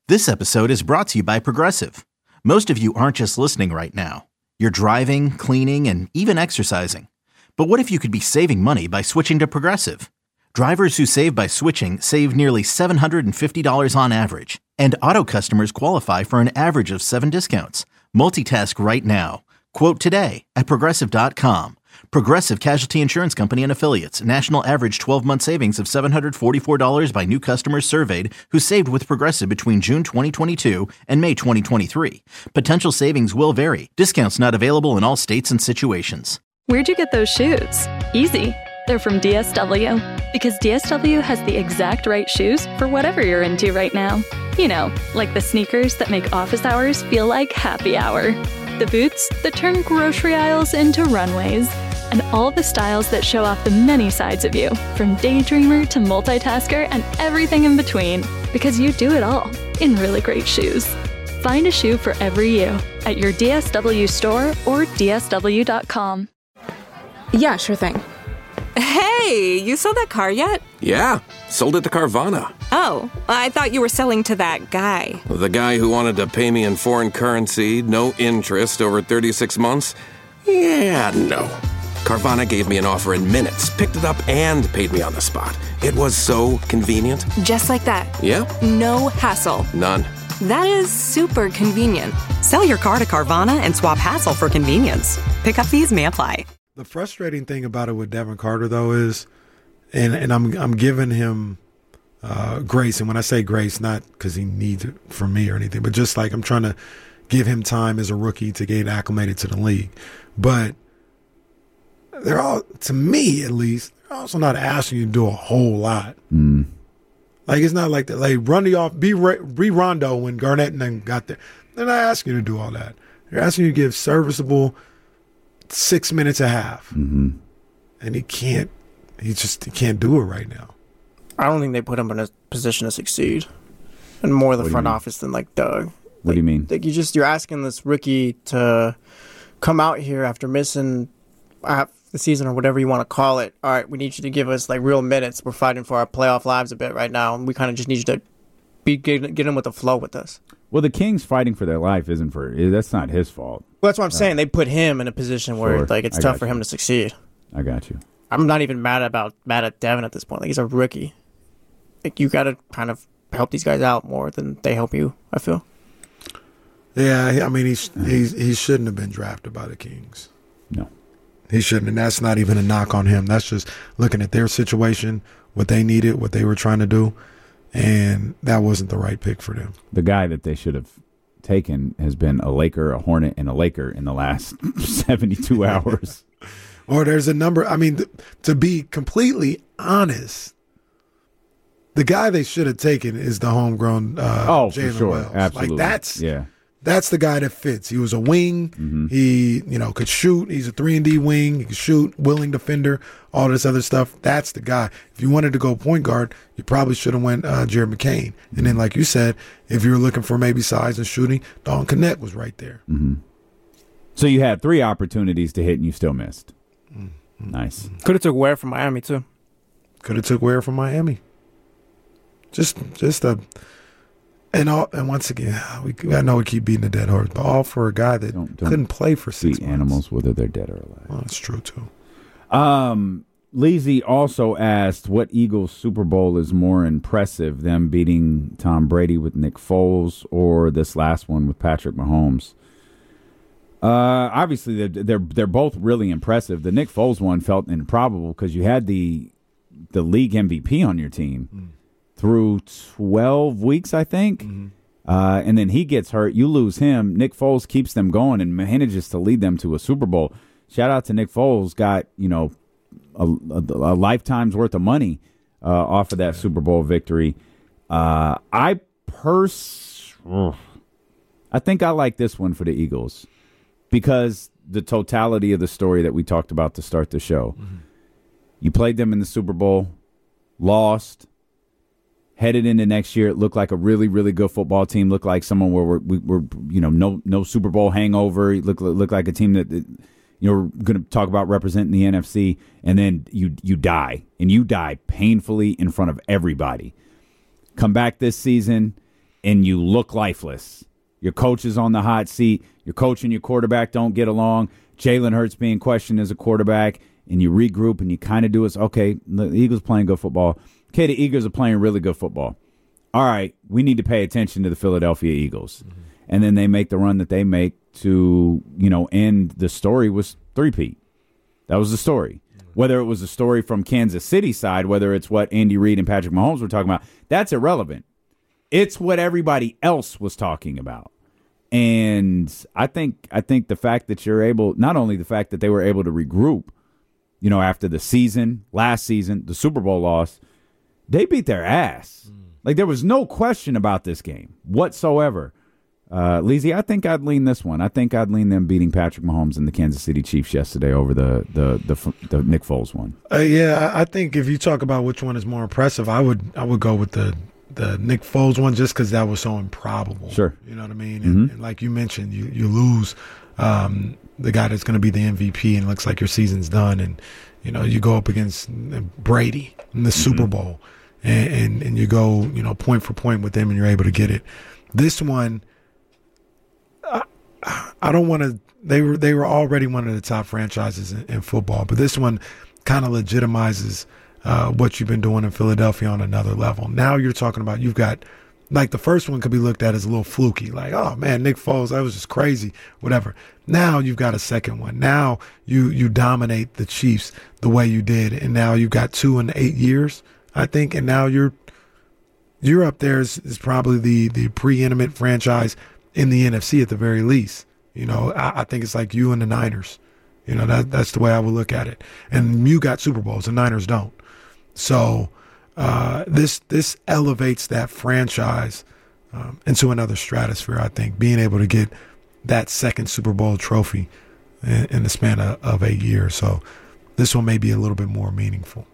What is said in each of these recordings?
This episode is brought to you by Progressive. Most of you aren't just listening right now. You're driving, cleaning, and even exercising. But what if you could be saving money by switching to Progressive? Drivers who save by switching save nearly $750 on average. And auto customers qualify for an average of 7 discounts. Multitask right now. Quote today at Progressive.com. Progressive Casualty Insurance Company and Affiliates. National average 12-month savings of $744 by new customers surveyed who saved with Progressive between June 2022 and May 2023. Potential savings will vary. Discounts not available in all states and situations. Where'd you get those shoes? Easy. They're from DSW. Because DSW has the exact right shoes for whatever you're into right now. You know, like the sneakers that make office hours feel like happy hour. The boots that turn grocery aisles into runways. And all the styles that show off the many sides of you, from daydreamer to multitasker and everything in between. Because you do it all in really great shoes. Find a shoe for every you at your DSW store or DSW.com. Yeah, sure thing. Hey, you sold that car yet? Yeah, sold it to Carvana. Oh, I thought you were selling to that guy. The guy who wanted to pay me in foreign currency, no interest, over 36 months? Yeah, no. Carvana gave me an offer in minutes, picked it up, and paid me on the spot. It was so convenient. Just like that. Yeah? No hassle. None. That is super convenient. Sell your car to Carvana and swap hassle for convenience. Pickup fees may apply. The frustrating thing about it with Devin Carter, though, is, and I'm giving him grace. And when I say grace, not because he needs it from me or anything, but just like I'm trying to give him time as a rookie to get acclimated to the league. But they're all, to me at least, they're also not asking you to do a whole lot. Like, it's not like that. Like, run the off, be Rondo when Garnett and them got there. They're not asking you to do all that. They're asking you to give serviceable 6 minutes a half. And he can't do it right now. I don't think they put him in a position to succead. And more the front office than like Doug. What do you mean? Like you're asking this rookie to come out here after missing half the season or whatever you want to call it. All right, we need you to give us like real minutes. We're fighting for our playoff lives a bit right now, and we kind of just need you to get in with the flow with us. Well, the Kings fighting for their life that's not his fault. Well, that's what I'm saying. They put him in a position where like it's tough for him to succeed. I got you. I'm not even mad at Devin at this point. Like, he's a rookie. Like, you got to kind of help these guys out more than they help you, I feel. Yeah, I mean, he shouldn't have been drafted by the Kings. No. He shouldn't, and that's not even a knock on him. That's just looking at their situation, what they needed, what they were trying to do, and that wasn't the right pick for them. The guy that they should have taken has been a Laker, a Hornet, and a Laker in the last 72 hours. Or there's a number. I mean, to be completely honest, the guy they should have taken is the homegrown for Jalen sure. Wells. Absolutely. Like, that's the guy that fits. He was a wing. He, could shoot. He's a 3-and-D wing. He could shoot, willing defender, all this other stuff. That's the guy. If you wanted to go point guard, you probably should have went Jared McCain. And then, like you said, if you were looking for maybe size and shooting, Dalton Knecht was right there. So you had 3 opportunities to hit and you still missed. Nice. Could have took Ware from Miami too. Could have took Ware from Miami. Just a. And once again, I know we keep beating the dead horse, but all for a guy that couldn't play for 6 months. Animals, whether they're dead or alive. Well, that's true too. Leezy also asked, what Eagles Super Bowl is more impressive, them beating Tom Brady with Nick Foles or this last one with Patrick Mahomes? Obviously, they're both really impressive. The Nick Foles one felt improbable because you had the league MVP on your team through 12 weeks, I think. And then he gets hurt. You lose him. Nick Foles keeps them going and manages to lead them to a Super Bowl. Shout out to Nick Foles. Got, a lifetime's worth of money off of that Super Bowl victory. I think I like this one for the Eagles because the totality of the story that we talked about to start the show. You played them in the Super Bowl, lost, headed into next year. It looked like a really, really good football team. Looked like someone where we're no Super Bowl hangover. It looked like a team that we're going to talk about representing the NFC, and then you die, and you die painfully in front of everybody. Come back this season, and you look lifeless. Your coach is on the hot seat. Your coach and your quarterback don't get along. Jalen Hurts being questioned as a quarterback, and you regroup and you kind of do it. Okay, the Eagles playing good football. Okay, the Eagles are playing really good football. All right, we need to pay attention to the Philadelphia Eagles. Mm-hmm. And then they make the run that they make to, end the story was three-peat. That was the story. Mm-hmm. Whether it was a story from Kansas City side, whether it's what Andy Reid and Patrick Mahomes were talking about, that's irrelevant. It's what everybody else was talking about. And I think the fact that you're able, not only the fact that they were able to regroup, after the season, last season, the Super Bowl loss, they beat their ass. Like, there was no question about this game whatsoever. Leezy, I think I'd lean this one. I think I'd lean them beating Patrick Mahomes and the Kansas City Chiefs yesterday over the Nick Foles one. Yeah, I think if you talk about which one is more impressive, I would go with the Nick Foles one just because that was so improbable. Sure. You know what I mean? And like you mentioned, you lose the guy that's going to be the MVP and it looks like your season's done. And, you go up against Brady in the Super Bowl and you go, point for point with them and you're able to get it. This one, I don't want to – they were already one of the top franchises in football, but this one kind of legitimizes what you've been doing in Philadelphia on another level. Now you're talking about you've got – like the first one could be looked at as a little fluky, like, oh, man, Nick Foles, that was just crazy, whatever. Now you've got a second one. Now you dominate the Chiefs the way you did, and now you've got 2 in 8 years, I think, and now you're up there as probably the preeminent franchise in the NFC at the very least. I think it's like you and the Niners. That's the way I would look at it. And you got Super Bowls, the Niners don't. So this elevates that franchise into another stratosphere, I think, being able to get that second Super Bowl trophy in the span of 8 years. So this one may be a little bit more meaningful.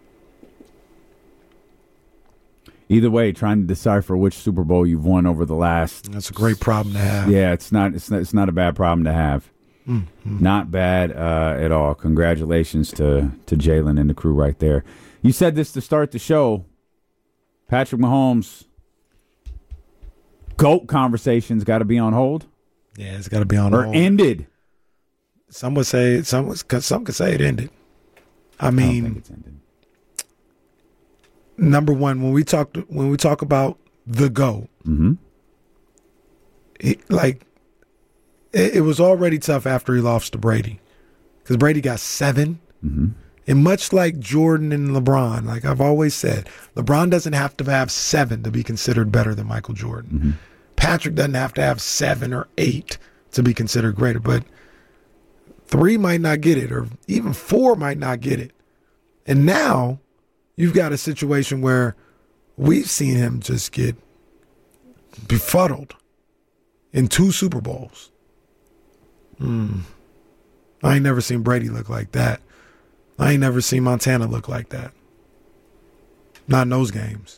Either way, trying to decipher which Super Bowl you've won over the last. That's a great problem to have. Yeah, it's not a bad problem to have. Mm-hmm. Not bad at all. Congratulations to Jalen and the crew right there. You said this to start the show. Patrick Mahomes, GOAT conversation's got to be on hold. Yeah, it's got to be on hold. Or ended. Some could say it ended. I mean, I don't think it's ended. Number one, when we talk about the GOAT, it was already tough after he lost to Brady because Brady got 7. Mm-hmm. And much like Jordan and LeBron, like I've always said, LeBron doesn't have to have 7 to be considered better than Michael Jordan. Mm-hmm. Patrick doesn't have to have 7 or 8 to be considered greater, but 3 might not get it, or even 4 might not get it. And now you've got a situation where we've seen him just get befuddled in 2 Super Bowls. I ain't never seen Brady look like that. I ain't never seen Montana look like that. Not in those games.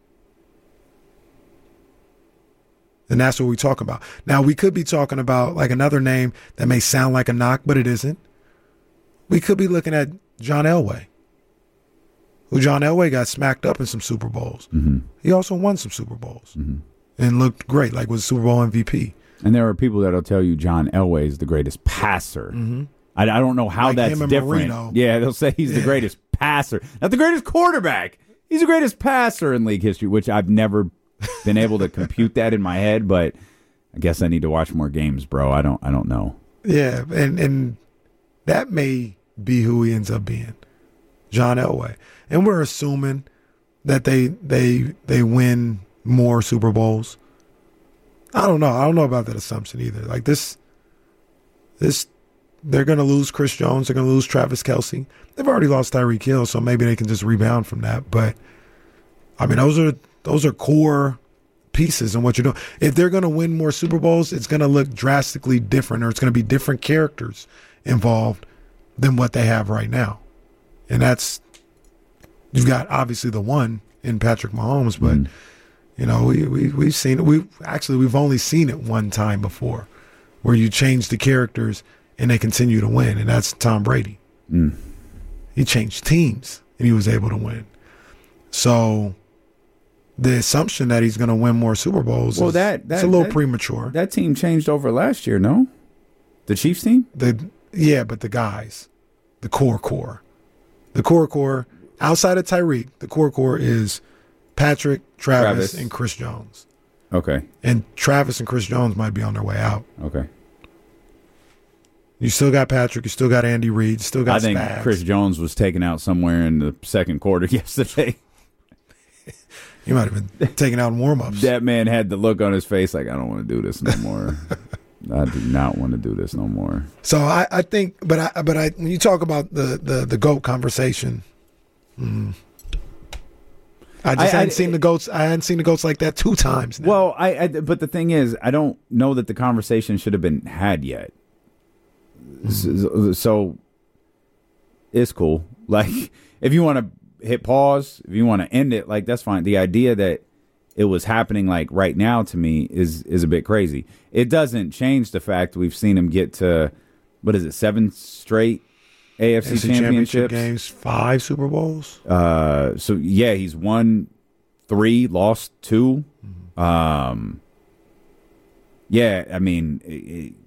And that's what we talk about. Now, we could be talking about like another name that may sound like a knock, but it isn't. We could be looking at John Elway. John Elway got smacked up in some Super Bowls. Mm-hmm. He also won some Super Bowls and looked great, like was Super Bowl MVP. And there are people that'll tell you John Elway is the greatest passer. Mm-hmm. I don't know how like that's different. Marino. Yeah, they'll say he's the greatest passer. Not the greatest quarterback. He's the greatest passer in league history, which I've never been able to compute that in my head, but I guess I need to watch more games, bro. I don't know. Yeah, and that may be who he ends up being. John Elway. And we're assuming that they win more Super Bowls. I don't know. I don't know about that assumption either. Like this they're going to lose Chris Jones. They're going to lose Travis Kelce. They've already lost Tyreek Hill, so maybe they can just rebound from that. But, I mean, those are core pieces in what you're doing. If they're going to win more Super Bowls, it's going to look drastically different, or it's going to be different characters involved than what they have right now. And that's – you've got obviously the one in Patrick Mahomes, but, we've seen it. We've only seen it one time before where you change the characters – and they continue to win, and that's Tom Brady. He changed teams, and he was able to win. So the assumption that he's going to win more Super Bowls. Well, it's a little premature. That team changed over last year, no? The Chiefs team? Yeah, but the guys, the core. The core, outside of Tyreek, the core is Patrick, Travis, and Chris Jones. Okay. And Travis and Chris Jones might be on their way out. Okay. You still got Patrick. You still got Andy Reid. You still got Spags. I think Chris Jones was taken out somewhere in the second quarter yesterday. He might have been taken out in warm-ups. That man had the look on his face like, I don't want to do this no more. I do not want to do this no more. So I think, but when you talk about the GOAT conversation, I hadn't seen the GOATs. I hadn't seen the GOATs like that 2 times now. Well, but the thing is, I don't know that the conversation should have been had yet. So it's cool. Like, if you want to hit pause, if you want to end it, like, that's fine. The idea that it was happening like right now to me is a bit crazy. It doesn't change the fact we've seen him get to, 7 straight AFC championships games, 5 Super Bowls. So yeah, he's won 3, lost 2. Yeah, I mean,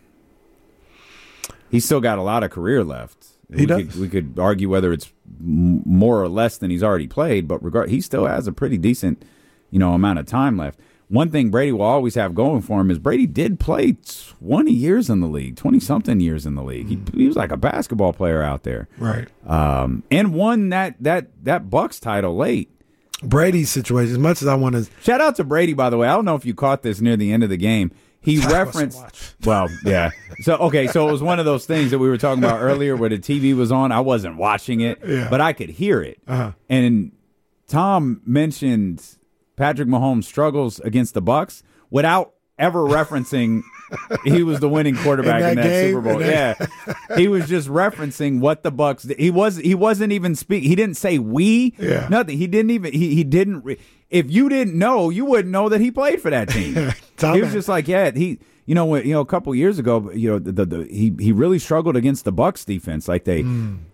he's still got a lot of career left. We could argue whether it's more or less than he's already played, but he still has a pretty decent, amount of time left. One thing Brady will always have going for him is Brady did play 20 years in the league, 20-something years in the league. He was like a basketball player out there. Right. And won that Bucks title late. Brady's situation, as much as I want to... Shout out to Brady, by the way. I don't know if you caught this near the end of the game. He referenced... Well, yeah. So it was one of those things that we were talking about earlier where the TV was on. I wasn't watching it, but I could hear it. Uh-huh. And Tom mentioned Patrick Mahomes' struggles against the Bucks without ever referencing he was the winning quarterback in that Super Bowl. Yeah, he was just referencing what the Bucks did. He wasn't even speaking. He didn't say we. Yeah. Nothing. He didn't even. He didn't. If you didn't know, you wouldn't know that he played for that team. He was just like, yeah, a couple years ago, he really struggled against the Bucks defense. Like they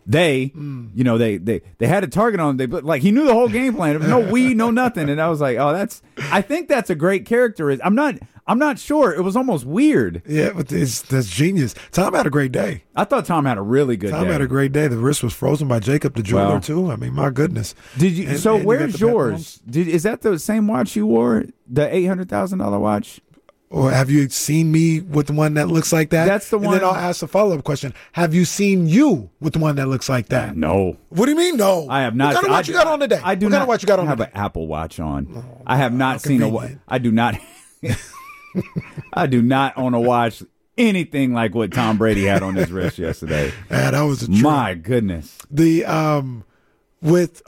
had a target on him. But he knew the whole game plan. No we, no nothing. And I was like, I think that's a great character. I'm not sure. It was almost weird. Yeah, but that's genius. Tom had a great day. I thought Tom had a really good day. Tom had a great day. The wrist was frozen by Jacob the jeweler too. I mean, my goodness. Did you? And where's yours? Is that the same watch you wore? The $800,000 watch? Or have you seen me with the one that looks like that? That's the one. And then I'll ask a follow-up question. Have you seen you with the one that looks like that? No. What do you mean, no? I have not. What kind of watch you got on today? I do what not. Kind of watch you got on have today? An Apple Watch on. I have not seen a. I do not. I do not own a watch anything like what Tom Brady had on his wrist yesterday. Yeah, that was a trip. My goodness. The with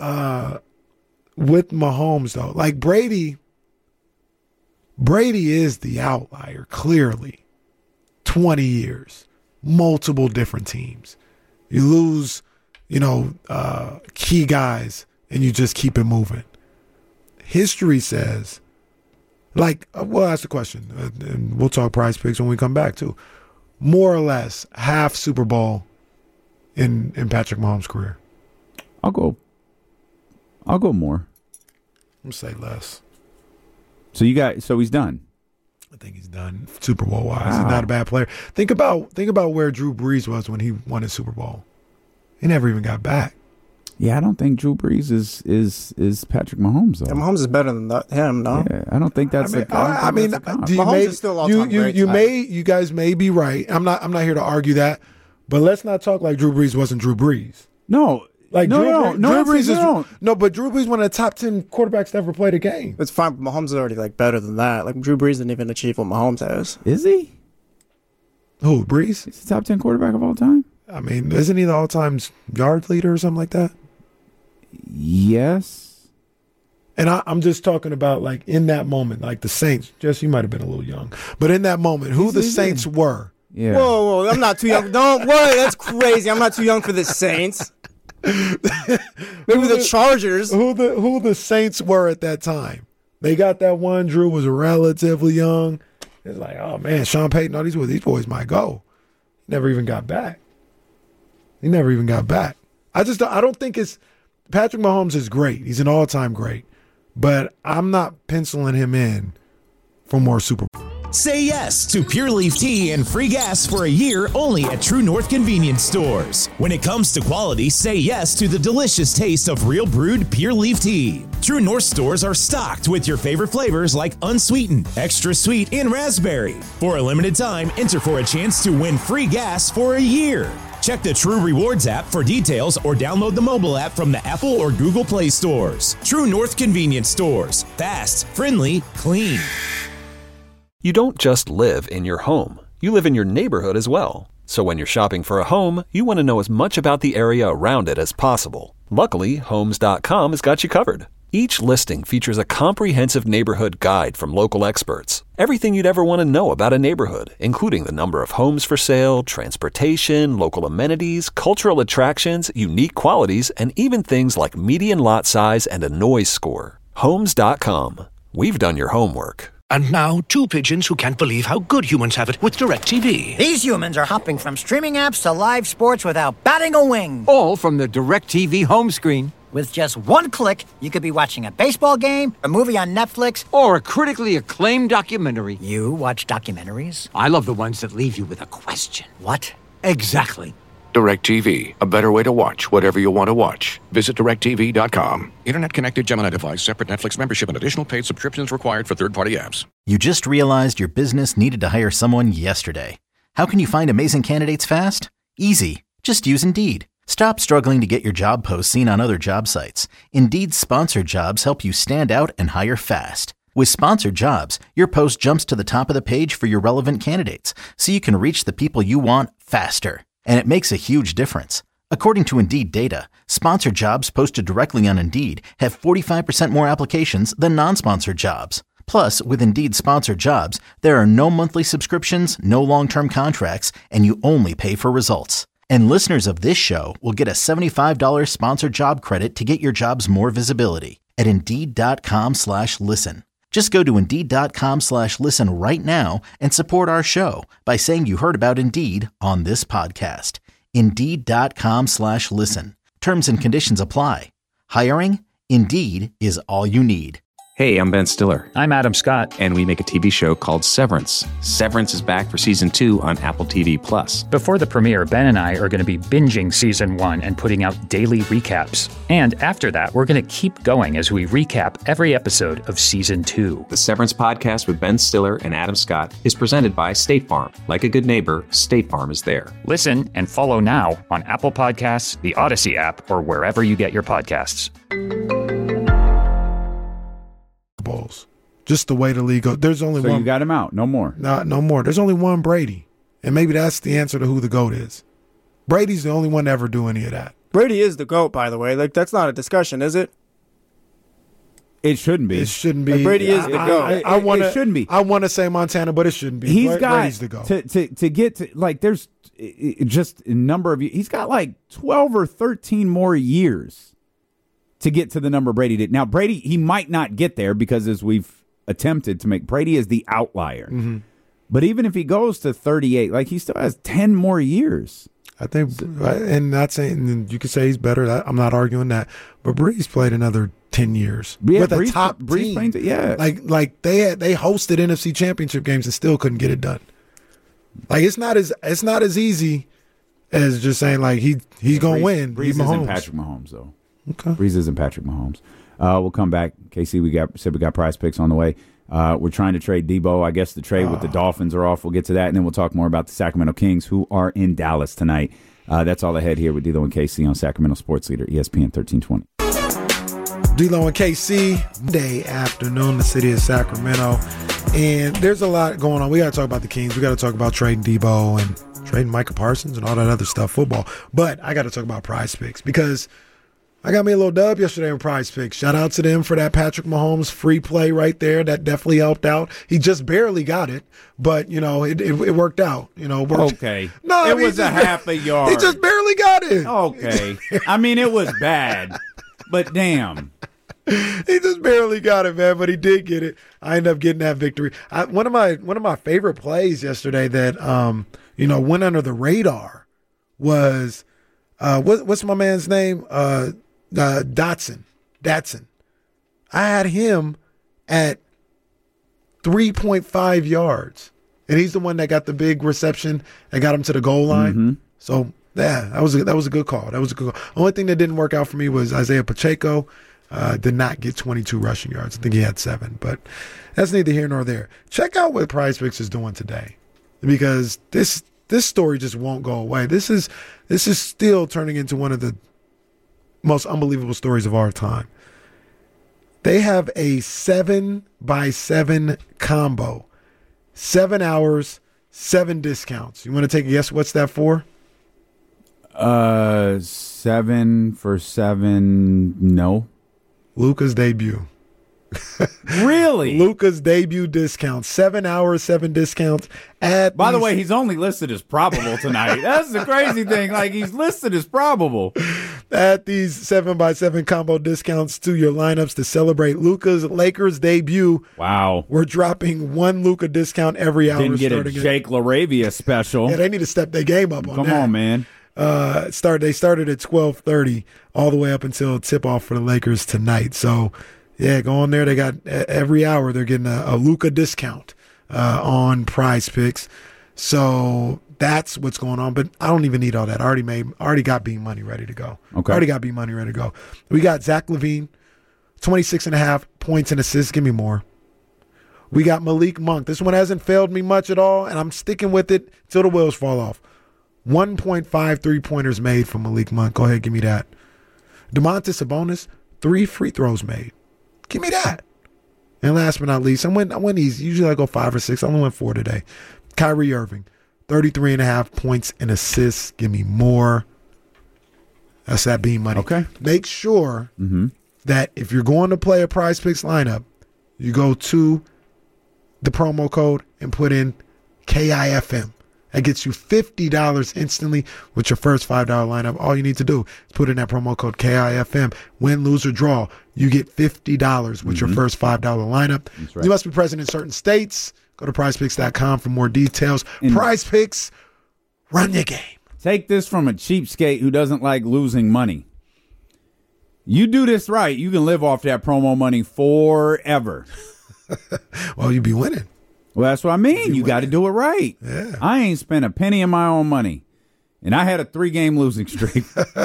Mahomes though, like Brady is the outlier, clearly. 20 years, multiple different teams. You lose, key guys, and you just keep it moving. History says, we'll ask the question, and we'll talk Prize Picks when we come back, too. More or less, half Super Bowl in Patrick Mahomes' career. I'll go more. I'm going to say less. So he's done. I think he's done Super Bowl wise. Wow. He's not a bad player. Think about where Drew Brees was when he won his Super Bowl. He never even got back. Yeah, I don't think Drew Brees is Patrick Mahomes though. Yeah, Mahomes is better than him, no? Yeah, I don't think that's. Mahomes is still all-time great. You guys may be right. I'm not here to argue that, but let's not talk like Drew Brees wasn't Drew Brees. No. Drew Brees is no, but Drew Brees is one of the top 10 quarterbacks to ever play the game. It's fine, but Mahomes is already better than that. Drew Brees didn't even achieve what Mahomes has. Is he? Who, Brees? He's the top 10 quarterback of all time. I mean, isn't he the all-time yard leader or something like that? Yes. And I'm just talking about in that moment, the Saints. Jess, you might have been a little young, but in that moment, who the Saints were. Yeah. Whoa, I'm not too young. Don't worry, that's crazy. I'm not too young for the Saints. Maybe the Chargers. Who the Saints were at that time. They got that one. Drew was relatively young. It's like, oh man, Sean Payton, all these boys might go. Never even got back. He never even got back. I don't think it's Patrick Mahomes is great. He's an all-time great. but I'm not penciling him in for more Super Bowl. Say yes to Pure Leaf Tea and free gas for a year only at True North Convenience Stores. When it comes to quality, say yes to the delicious taste of real brewed Pure Leaf Tea. True North stores are stocked with your favorite flavors like unsweetened, extra sweet, and raspberry. For a limited time, enter for a chance to win free gas for a year. Check the True Rewards app for details or download the mobile app from the Apple or Google Play stores. True North Convenience Stores. Fast, friendly, clean. You don't just live in your home. You live in your neighborhood as well. So when you're shopping for a home, you want to know as much about the area around it as possible. Luckily, Homes.com has got you covered. Each listing features a comprehensive neighborhood guide from local experts. Everything you'd ever want to know about a neighborhood, including the number of homes for sale, transportation, local amenities, cultural attractions, unique qualities, and even things like median lot size and a noise score. Homes.com. We've done your homework. And now, two pigeons who can't believe how good humans have it with DirecTV. These humans are hopping from streaming apps to live sports without batting a wing. All from the DirecTV home screen. With just one click, you could be watching a baseball game, a movie on Netflix, or a critically acclaimed documentary. You watch documentaries? I love the ones that leave you with a question. What? Exactly. DirecTV, a better way to watch whatever you want to watch. Visit DirecTV.com. Internet-connected Gemini device, separate Netflix membership, and additional paid subscriptions required for third-party apps. You just realized your business needed to hire someone yesterday. How can you find amazing candidates fast? Easy. Just use Indeed. Stop struggling to get your job posts seen on other job sites. Indeed's sponsored jobs help you stand out and hire fast. With sponsored jobs, your post jumps to the top of the page for your relevant candidates, so you can reach the people you want faster. And it makes a huge difference. According to Indeed data, sponsored jobs posted directly on Indeed have 45% more applications than non-sponsored jobs. Plus, with Indeed sponsored jobs, there are no monthly subscriptions, no long-term contracts, and you only pay for results. And listeners of this show will get a $75 sponsored job credit to get your jobs more visibility at Indeed.com/listen. Just go to Indeed.com/listen right now and support our show by saying you heard about Indeed on this podcast. Indeed.com/listen. Terms and conditions apply. Hiring? Indeed is all you need. Hey, I'm Ben Stiller. I'm Adam Scott. And we make a TV show called Severance. Severance is back for season 2 on Apple TV+. Before the premiere, Ben and I are going to be binging season 1 and putting out daily recaps. And after that, we're going to keep going as we recap every episode of season 2. The Severance podcast with Ben Stiller and Adam Scott is presented by State Farm. Like a good neighbor, State Farm is there. Listen and follow now on Apple Podcasts, the Odyssey app, or wherever you get your podcasts. Bowls. Just the way the league goes. There's only one. So you got him out. No more. No more. There's only one Brady. And maybe that's the answer to who the GOAT is. Brady's the only one to ever do any of that. Brady is the GOAT, by the way. Like, that's not a discussion, is it? It shouldn't be. It shouldn't be. Like, Brady is the GOAT. It shouldn't be. I want to say Montana, but it shouldn't be. Brady's the GOAT. To get to, like, there's just a number of, he's got like 12 or 13 more years to get to the number Brady did. Now, Brady, he might not get there because, as we've attempted to make, Brady is the outlier. Mm-hmm. But even if he goes to 38, like, he still has 10 more years. I think, and not saying, you could say he's better. I'm not arguing that. But Brees played another 10 years with a top team. Played, yeah. Like they hosted NFC Championship games and still couldn't get it done. Like, it's not as easy as just saying, like, he's going to win. Brees isn't Patrick Mahomes, though. Okay. Brees isn't Patrick Mahomes. We'll come back. KC, we got Prize Picks on the way. We're trying to trade Debo. I guess the trade with the Dolphins are off. We'll get to that, and then we'll talk more about the Sacramento Kings, who are in Dallas tonight. That's all ahead here with D'Lo and KC on Sacramento Sports Leader, ESPN 1320. D'Lo and KC, day afternoon, the city of Sacramento. And there's a lot going on. We got to talk about the Kings. We got to talk about trading Debo and trading Micah Parsons and all that other stuff, football. But I got to talk about Prize Picks because I got me a little dub yesterday in Prize Picks. Shout out to them for that Patrick Mahomes free play right there. That definitely helped out. He just barely got it, but, it worked out. Okay. No, it was a half a yard. He just barely got it. Okay. I mean, it was bad, but damn. He just barely got it, man, but he did get it. I ended up getting that victory. One of my favorite plays yesterday that went under the radar was what's my man's name? Datsun. I had him at 3.5 yards. And he's the one that got the big reception and got him to the goal line. Mm-hmm. So, yeah, that was a good call. That was a good call. Only thing that didn't work out for me was Isaiah Pacheco did not get 22 rushing yards. I think he had 7. But that's neither here nor there. Check out what PrizePicks is doing today, because this story just won't go away. This is still turning into one of the most unbelievable stories of our time. They have a 7x7 combo. 7 hours, 7 discounts. You want to take a guess? What's that for? 7 for 7. No. Luka's debut. Really? Luka's debut discount. 7 hours, 7 discounts. By the way, he's only listed as probable tonight. That's the crazy thing. Like, he's listed as probable. Add these 7x7 combo discounts to your lineups to celebrate Luka's Lakers debut. Wow. We're dropping 1 Luka discount every hour. Didn't get a Jake LaRavia special. Yeah, they need to step their game up on that. Come on, man. They started at 12:30 all the way up until tip-off for the Lakers tonight. So, yeah, go on there. They got every hour they're getting a Luka discount on PrizePicks. So that's what's going on. But I don't even need all that. I already got B Money ready to go. Okay. Already got B Money ready to go. We got Zach LaVine, 26.5 points and assists. Give me more. We got Malik Monk. This one hasn't failed me much at all, and I'm sticking with it till the wheels fall off. 1.5 3-pointers made from Malik Monk. Go ahead, give me that. Domantas Sabonis, 3 free throws made. Give me that. And last but not least, I went easy. Usually I go 5 or 6. I only went 4 today. Kyrie Irving, 33.5 points and assists. Give me more. That's that B Money. Okay. Make sure that if you're going to play a PrizePicks lineup, you go to the promo code and put in KIFM. That gets you $50 instantly with your first $5 lineup. All you need to do is put in that promo code KIFM. Win, lose, or draw, you get $50 with your first $5 lineup. Right. You must be present in certain states. Go to PrizePicks.com for more details. PrizePicks, run your game. Take this from a cheapskate who doesn't like losing money. You do this right, you can live off that promo money forever. Well, you be winning. Well, that's what I mean. You got to do it right. Yeah. I ain't spent a penny of my own money. And I had a 3-game losing streak.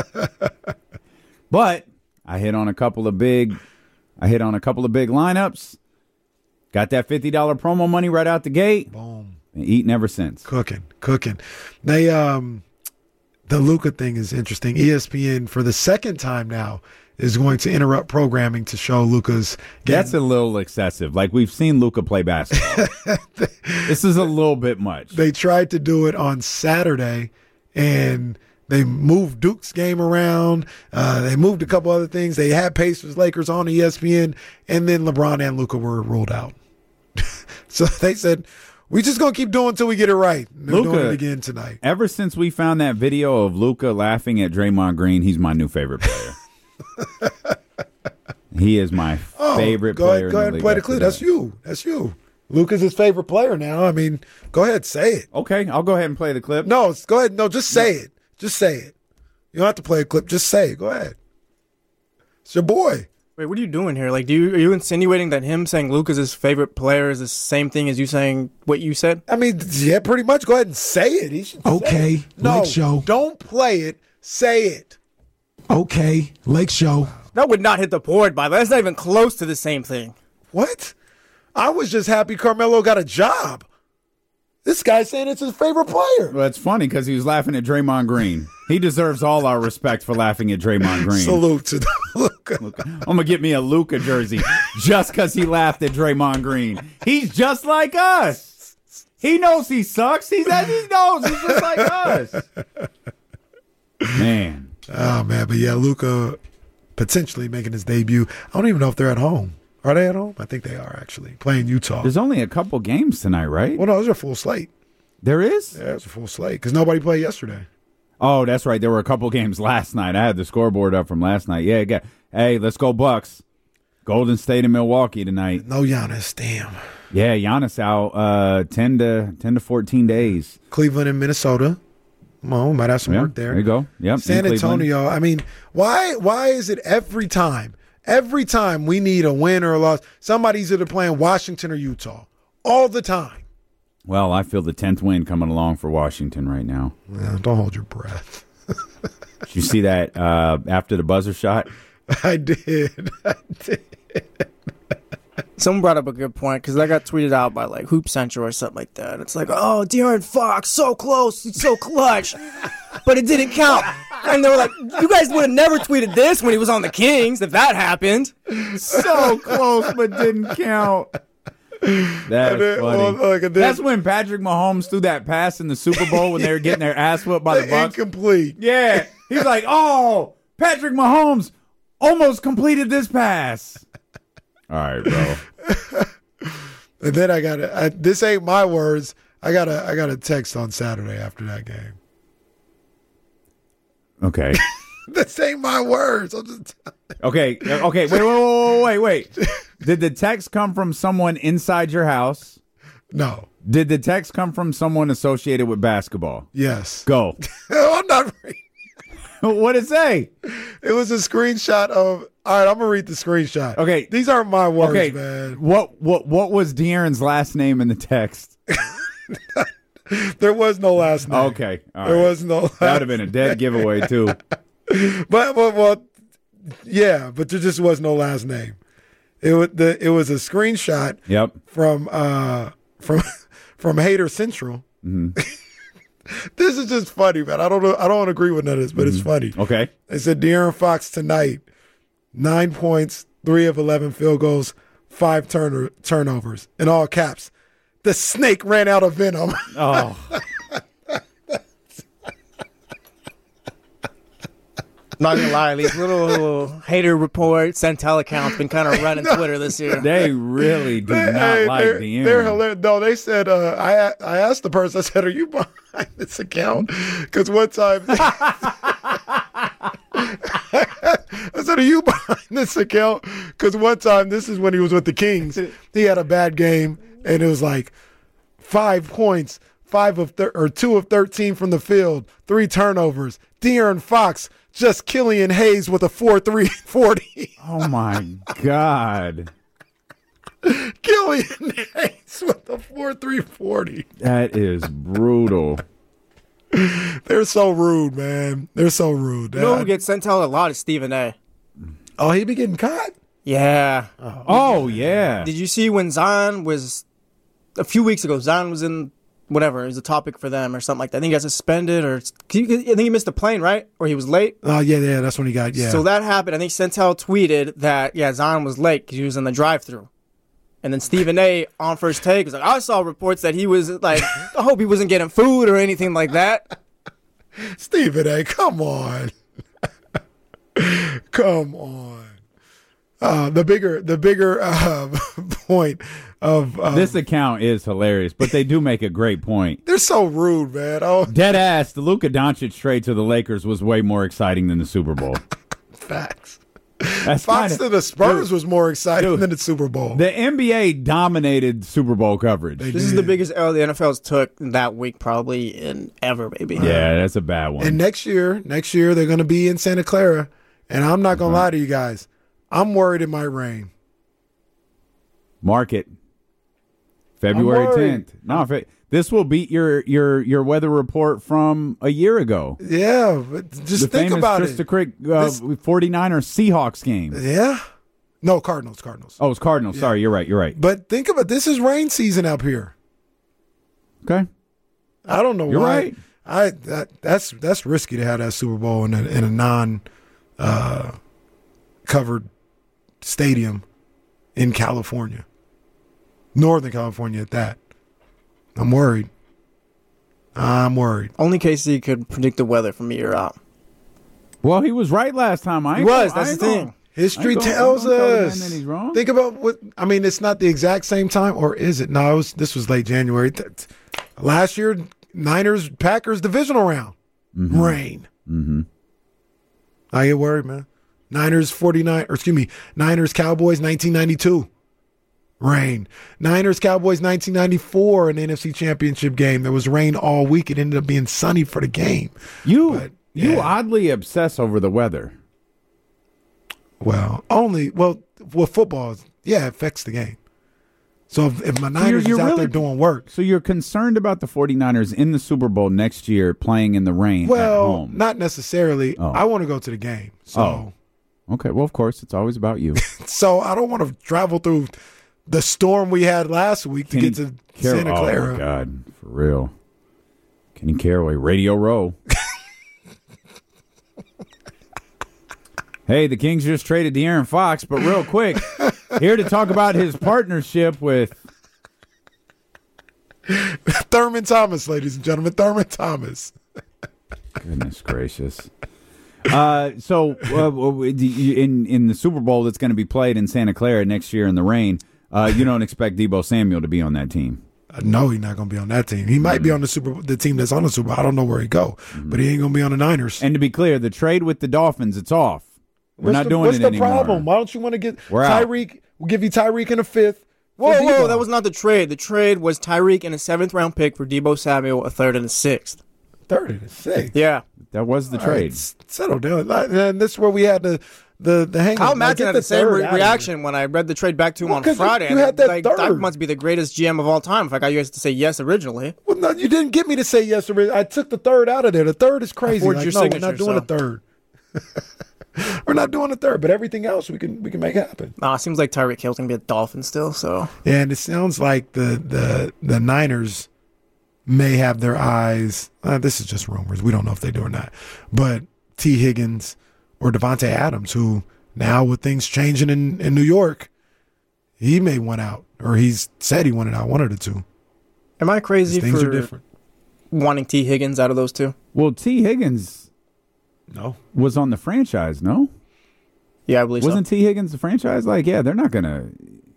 But I hit on a couple of big lineups. Got that $50 promo money right out the gate. Boom. And eating ever since. Cooking. They the Luka thing is interesting. ESPN for the second time now is going to interrupt programming to show Luka's game. That's a little excessive. Like, we've seen Luka play basketball. This is a little bit much. They tried to do it on Saturday, and they moved Duke's game around. They moved a couple other things. They had Pacers, Lakers on ESPN, and then LeBron and Luka were ruled out. So they said, we just going to keep doing until we get it right. They're doing it again tonight. Ever since we found that video of Luka laughing at Draymond Green, he's my new favorite player. He is my favorite player. Go ahead and play the clip. That's you. Luka's his favorite player now. I mean, go ahead, say it. Okay, I'll go ahead and play the clip. No, go ahead. No, just say it. Just say it. You don't have to play a clip. Just say it. Go ahead. It's your boy. Wait, what are you doing here? Like, are you insinuating that him saying Luka's his favorite player is the same thing as you saying what you said? I mean, yeah, pretty much. Go ahead and say it. He should say it. No, Lake Show. Don't play it. Say it. Okay, Lake Show. That would not hit the board, by the way. That's not even close to the same thing. What? I was just happy Carmelo got a job. This guy's saying it's his favorite player. Well, it's funny because he was laughing at Draymond Green. He deserves all our respect for laughing at Draymond Green. Salute to Luka. I'm going to get me a Luka jersey just because he laughed at Draymond Green. He's just like us. He knows he sucks. He knows he's just like us. Man. Oh, man. But, yeah, Luka potentially making his debut. I don't even know if they're at home. Are they at home? I think they are, actually, playing Utah. There's only a couple games tonight, right? Well, no, there's a full slate. There is? Yeah, it's a full slate because nobody played yesterday. Oh, that's right. There were a couple games last night. I had the scoreboard up from last night. Yeah, hey, let's go Bucks. Golden State and Milwaukee tonight. No Giannis, damn. Yeah, Giannis out 10 to 14 days. Cleveland and Minnesota. Well, might have some work there. There you go. Yep. San Antonio. I mean, why is it every time Every time we need a win or a loss, somebody's either playing Washington or Utah. All the time. Well, I feel the 10th win coming along for Washington right now. Yeah, don't hold your breath. Did you see that after the buzzer shot? I did. Someone brought up a good point because that got tweeted out by like Hoop Central or something like that. It's like, oh, De'Aaron Fox, so close, he's so clutch, but it didn't count. And they were like, you guys would have never tweeted this when he was on the Kings if that happened. So close, but didn't count. That's funny. That's when Patrick Mahomes threw that pass in the Super Bowl when they were getting their ass whooped by the Bucs. Incomplete. Yeah. He's like, oh, Patrick Mahomes almost completed this pass. All right, bro. And then I got this ain't my words. I got a text on Saturday after that game. Okay. This ain't my words. Okay. Wait. Did the text come from someone inside your house? No. Did the text come from someone associated with basketball? Yes. Go. I'm not reading. What'd it say? It was a screenshot of. All right, I'm gonna read the screenshot. Okay, these aren't my words, man. What was De'Aaron's last name in the text? There was no last name. Okay, all there right. was no. That would have been a dead giveaway too. But yeah, but there just was no last name. It was a screenshot. Yep. From Hater Central. Mm-hmm. This is just funny, man. I don't agree with none of this, but it's funny. Okay. They said De'Aaron Fox tonight, 9 points, 3 of 11 field goals, 5 turnovers. In all caps, the snake ran out of venom. Oh. Not gonna lie, these little hater report Centel accounts been kind of running Twitter this year. They really do not like De'Aaron. They're hilarious. No, they said, I asked the person, I said, are you behind this account? Because one time, I said, are you behind this account? Because one time, this is when he was with the Kings, he had a bad game, and it was like 5 points, 2 of 13 from the field, 3 turnovers. De'Aaron Fox, just Killian Hayes with a 4.340. Oh, my God. Killian Hayes with a 4.340. That is brutal. They're so rude, man. They're so rude. You know who gets Centel a lot is Stephen A. Oh, he be getting caught? Yeah. Oh, yeah. Did you see when Zion was, a few weeks ago, Zion was in whatever, it was a topic for them or something like that. I think he got suspended I think he missed a plane, right? Or he was late? Oh, yeah, that's when he got, yeah. So that happened. I think Centel tweeted that, Zion was late because he was in the drive-thru. And then Stephen A. on First Take was like, I saw reports that he was like, I hope he wasn't getting food or anything like that. Stephen A., come on. Come on. The bigger point of this account is hilarious, but they do make a great point. They're so rude, man. Oh, dead ass. The Luka Doncic trade to the Lakers was way more exciting than the Super Bowl. Facts. Fox to the Spurs was more exciting than the Super Bowl. The NBA dominated Super Bowl coverage. This is the biggest L the NFL's took that week probably in ever, maybe. Yeah, that's a bad one. And next year they're going to be in Santa Clara, and I'm not going to lie to you guys. I'm worried it might rain. Mark it. February 10th. No, this will beat your weather report from a year ago. Yeah, but just think about it. The famous Krista Crick 49ers Seahawks game. Yeah. No, Cardinals. Oh, it's Cardinals. Yeah. Sorry, you're right. But think about this is rain season up here. Okay. I don't know you're why. Right. That's risky to have that Super Bowl in a non covered stadium in California. Northern California at that. I'm worried. Only KC could predict the weather from a year out. Well, he was right last time. That's the thing. History tells us. That he's wrong. Think about it's not the exact same time, or is it? No, this was late January. Last year, Niners, Packers divisional round. Mm-hmm. Rain. Mm-hmm. I get worried, man. Niners, Cowboys, 1992. Rain. Niners, Cowboys, 1994, an NFC Championship game. There was rain all week. It ended up being sunny for the game. You oddly obsess over the weather. With football, it affects the game. So if my Niners is out there doing work. So you're concerned about the 49ers in the Super Bowl next year playing in the rain at home? Not necessarily. I want to go to the game. So. Okay, well, of course, it's always about you. So I don't want to travel through the storm we had last week to get to Santa Clara. Oh, my God, for real. Kenny Caraway, Radio Row. Hey, the Kings just traded De'Aaron Fox, but real quick, here to talk about his partnership with Thurman Thomas, ladies and gentlemen, Thurman Thomas. Goodness gracious. So in the Super Bowl that's going to be played in Santa Clara next year in the rain, you don't expect Deebo Samuel to be on that team? No, he's not going to be on that team. He might be on the team that's on the Super Bowl. I don't know where he go, but he ain't going to be on the Niners. And to be clear, the trade with the Dolphins, it's off. We're not doing it anymore. What's the problem? Why don't you want to get Tyreek? We'll give you Tyreek in the 5th. Whoa, that was not the trade. The trade was Tyreek and a 7th-round pick for Deebo Samuel, a 3rd and a 6th. 3rd and a 6th? Yeah. That was the trade. Right, settle down. And this is where we had the hang. Kyle Madsen had the same reaction when I read the trade back to him on Friday. You had that third. That must be the greatest GM of all time if I got you guys to say yes originally. Well, no, you didn't get me to say yes originally. I took the 3rd out of there. The 3rd is crazy. We're not doing a 3rd. We're not doing a 3rd, but everything else we can make happen. It seems like Tyreek Hill's going to be a Dolphin still. So yeah, and it sounds like the Niners may have their eyes. This is just rumors. We don't know if they do or not. But T. Higgins or Devontae Adams, who now with things changing in New York, he may want out, or he's said he wanted out. One of the two. Am I crazy things are different. Wanting T. Higgins out of those two? Well, T. Higgins was on the franchise, no? Yeah, I believe Wasn't T. Higgins the franchise? They're not gonna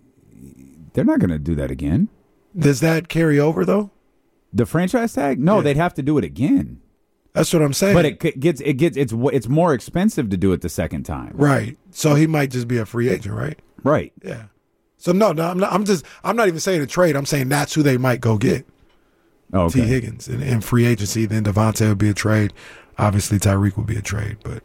do that again. Does that carry over though? The franchise tag? No, they'd have to do it again. That's what I'm saying. But it's more expensive to do it the second time. Right. So he might just be a free agent, right? Right. Yeah. So no, I'm not even saying a trade. I'm saying that's who they might go get. Okay. T. Higgins in free agency. Then Devontae would be a trade. Obviously Tyreek would be a trade. But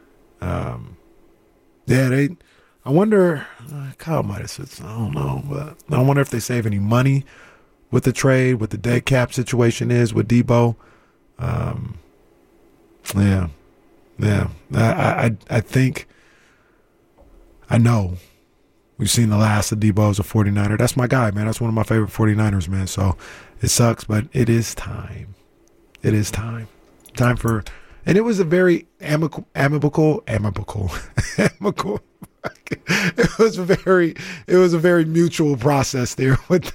I wonder. Kyle might have said I don't know, but I wonder if they save any money with the trade, what the dead cap situation is with Deebo. Yeah. I think I know we've seen the last of Deebo as a 49er. That's my guy, man. That's one of my favorite 49ers, man. So it sucks, but it is time. It is time. Time for, and it was a very amicable. It was a very mutual process there with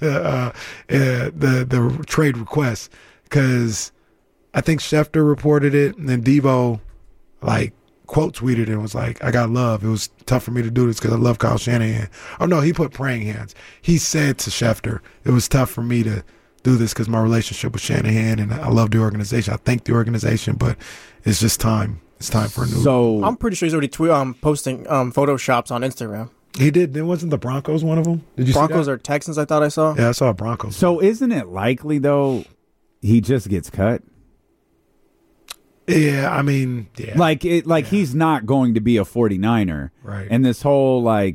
the trade request, because I think Schefter reported it, and then Deebo quote tweeted it and was like, "I got love. It was tough for me to do this because I love Kyle Shanahan." Oh no, he put praying hands. He said to Schefter, "It was tough for me to do this because my relationship with Shanahan and I love the organization. I thank the organization, but it's just time. It's time for a new." So I'm pretty sure he's already posting photoshops on Instagram. He did. It wasn't the Broncos one of them? Did you Broncos see that? or Texans? I thought I saw. Yeah, I saw Broncos. So isn't it likely though he just gets cut? Yeah, I mean, yeah. He's not going to be a 49er. Right. And this whole I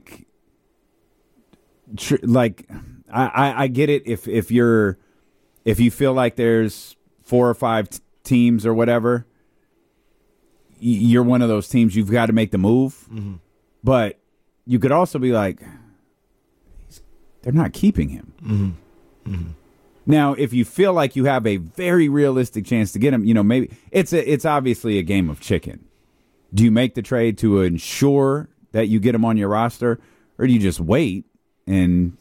get it if you feel like there's 4 or 5 teams or whatever, you're one of those teams, you've got to make the move. Mm-hmm. But you could also be like, they're not keeping him. Mm-hmm. Mm-hmm. Now, if you feel like you have a very realistic chance to get him, maybe it's obviously a game of chicken. Do you make the trade to ensure that you get him on your roster, or do you just wait and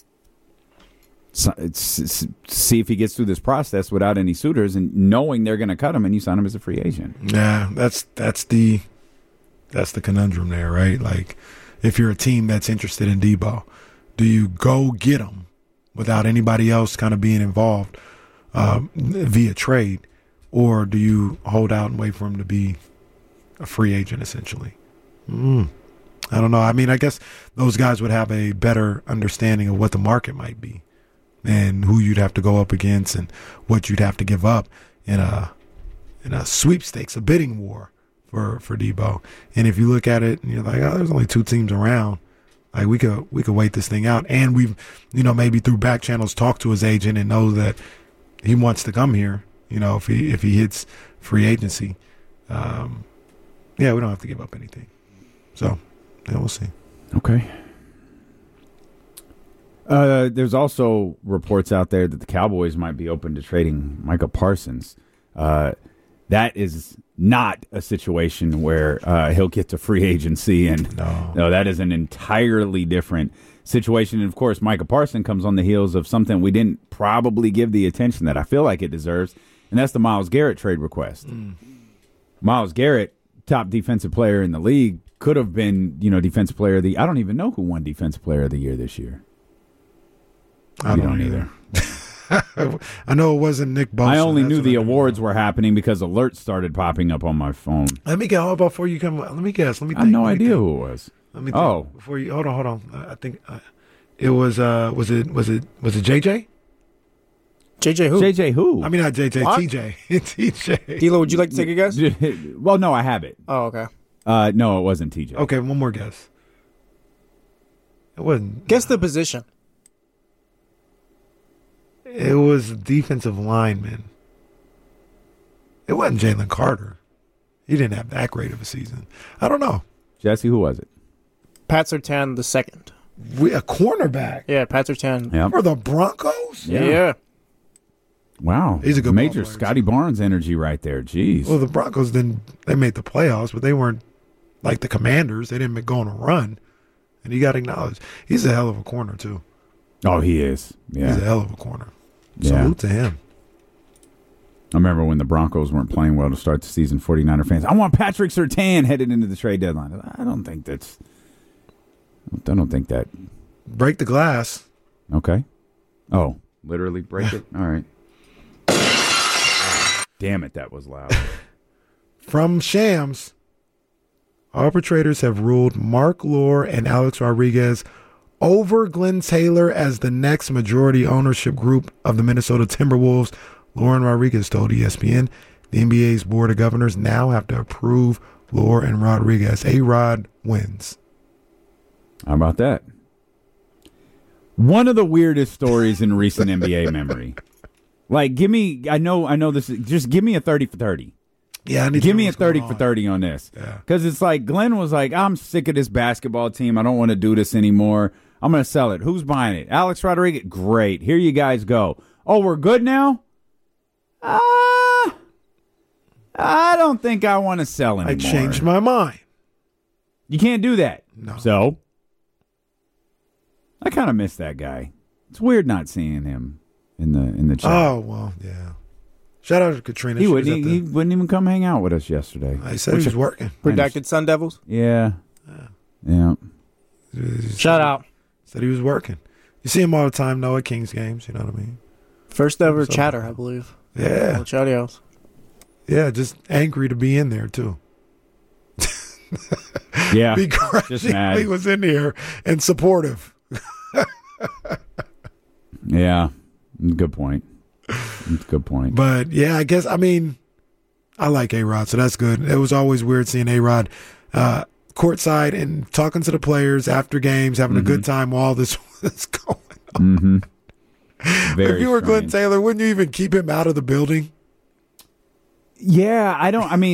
see if he gets through this process without any suitors and knowing they're going to cut him and you sign him as a free agent? Yeah, that's the conundrum there, right? Like, if you're a team that's interested in Deebo, do you go get him without anybody else kind of being involved via trade, or do you hold out and wait for him to be a free agent, essentially? I don't know. I mean, I guess those guys would have a better understanding of what the market might be and who you'd have to go up against and what you'd have to give up in a sweepstakes, a bidding war for Debo. And if you look at it and you're like, oh, there's only 2 teams around, like we could wait this thing out. And we've, maybe through back channels talked to his agent and know that he wants to come here, if he hits free agency. We don't have to give up anything. So, we'll see. Okay. There's also reports out there that the Cowboys might be open to trading Micah Parsons. That is not a situation where he'll get to free agency. And no, that is an entirely different situation. And, of course, Micah Parsons comes on the heels of something we didn't probably give the attention that I feel like it deserves, and that's the Myles Garrett trade request. Myles Garrett, top defensive player in the league, could have been, defensive player of the – I don't even know who won defensive player of the year this year. I don't either. I know it wasn't Nick Bosa. I only knew the awards were happening because alerts started popping up on my phone. Let me guess. How about before you come? Let me guess. Let me think. I have no idea who it was. Let me think. Before you hold on. I think it was. Was it JJ? JJ who? JJ who? I mean not JJ. What? TJ. TJ. D'Lo, would you like to take a guess? Well, no, I have it. Oh, okay. No, it wasn't TJ. Okay, one more guess. It wasn't. Guess the position. It was defensive lineman. It wasn't Jalen Carter. He didn't have that great of a season. I don't know. Jesse, who was it? Pat Surtain the second. A cornerback. Yeah, Pat Surtain. Yep. For the Broncos? Yeah. Wow. He's a good major ball player. Scotty Barnes energy right there. Jeez. Well, the Broncos they made the playoffs, but they weren't like the Commanders. They didn't go on a run, and he got acknowledged. He's a hell of a corner, too. Oh, he is. Yeah. He's a hell of a corner. Yeah. Salute to him. I remember when the Broncos weren't playing well to start the season, 49er fans, I want Patrick Surtain headed into the trade deadline. I don't think that. Break the glass. Okay. Oh, literally break it? All right. Damn it, that was loud. From Shams, arbitrators have ruled Mark Lore and Alex Rodriguez over Glenn Taylor as the next majority ownership group of the Minnesota Timberwolves. Lore and Rodriguez told ESPN the NBA's Board of Governors now have to approve Lore and Rodriguez. A-Rod wins. How about that? One of the weirdest stories in recent NBA memory. Like, I know this, just give me a 30 for 30. Yeah, give me a 30 for 30 on this. Because it's like, Glenn was like, I'm sick of this basketball team. I don't want to do this anymore. I'm going to sell it. Who's buying it? Alex Rodriguez? Great. Here you guys go. Oh, we're good now? I don't think I want to sell anymore. I changed my mind. You can't do that. No. So, I kind of miss that guy. It's weird not seeing him in the chat. Oh, well, yeah. Shout out to Katrina. He wouldn't even come hang out with us yesterday. I said he was working. Redacted Sun Devils? Yeah. Yeah. Shout out. Said he was working. You see him all the time, though, at Kings games. You know what I mean? First ever chatter, I believe. Yeah. Chatty house. Yeah, just angry to be in there, too. Yeah. Just mad. He was in here and supportive. Yeah. Good point. That's a good point. But, yeah, I guess, I like A-Rod, so that's good. It was always weird seeing A-Rod courtside and talking to the players after games, having a good time while all this was going on. Very if you were strange. Glenn Taylor, wouldn't you even keep him out of the building? Yeah,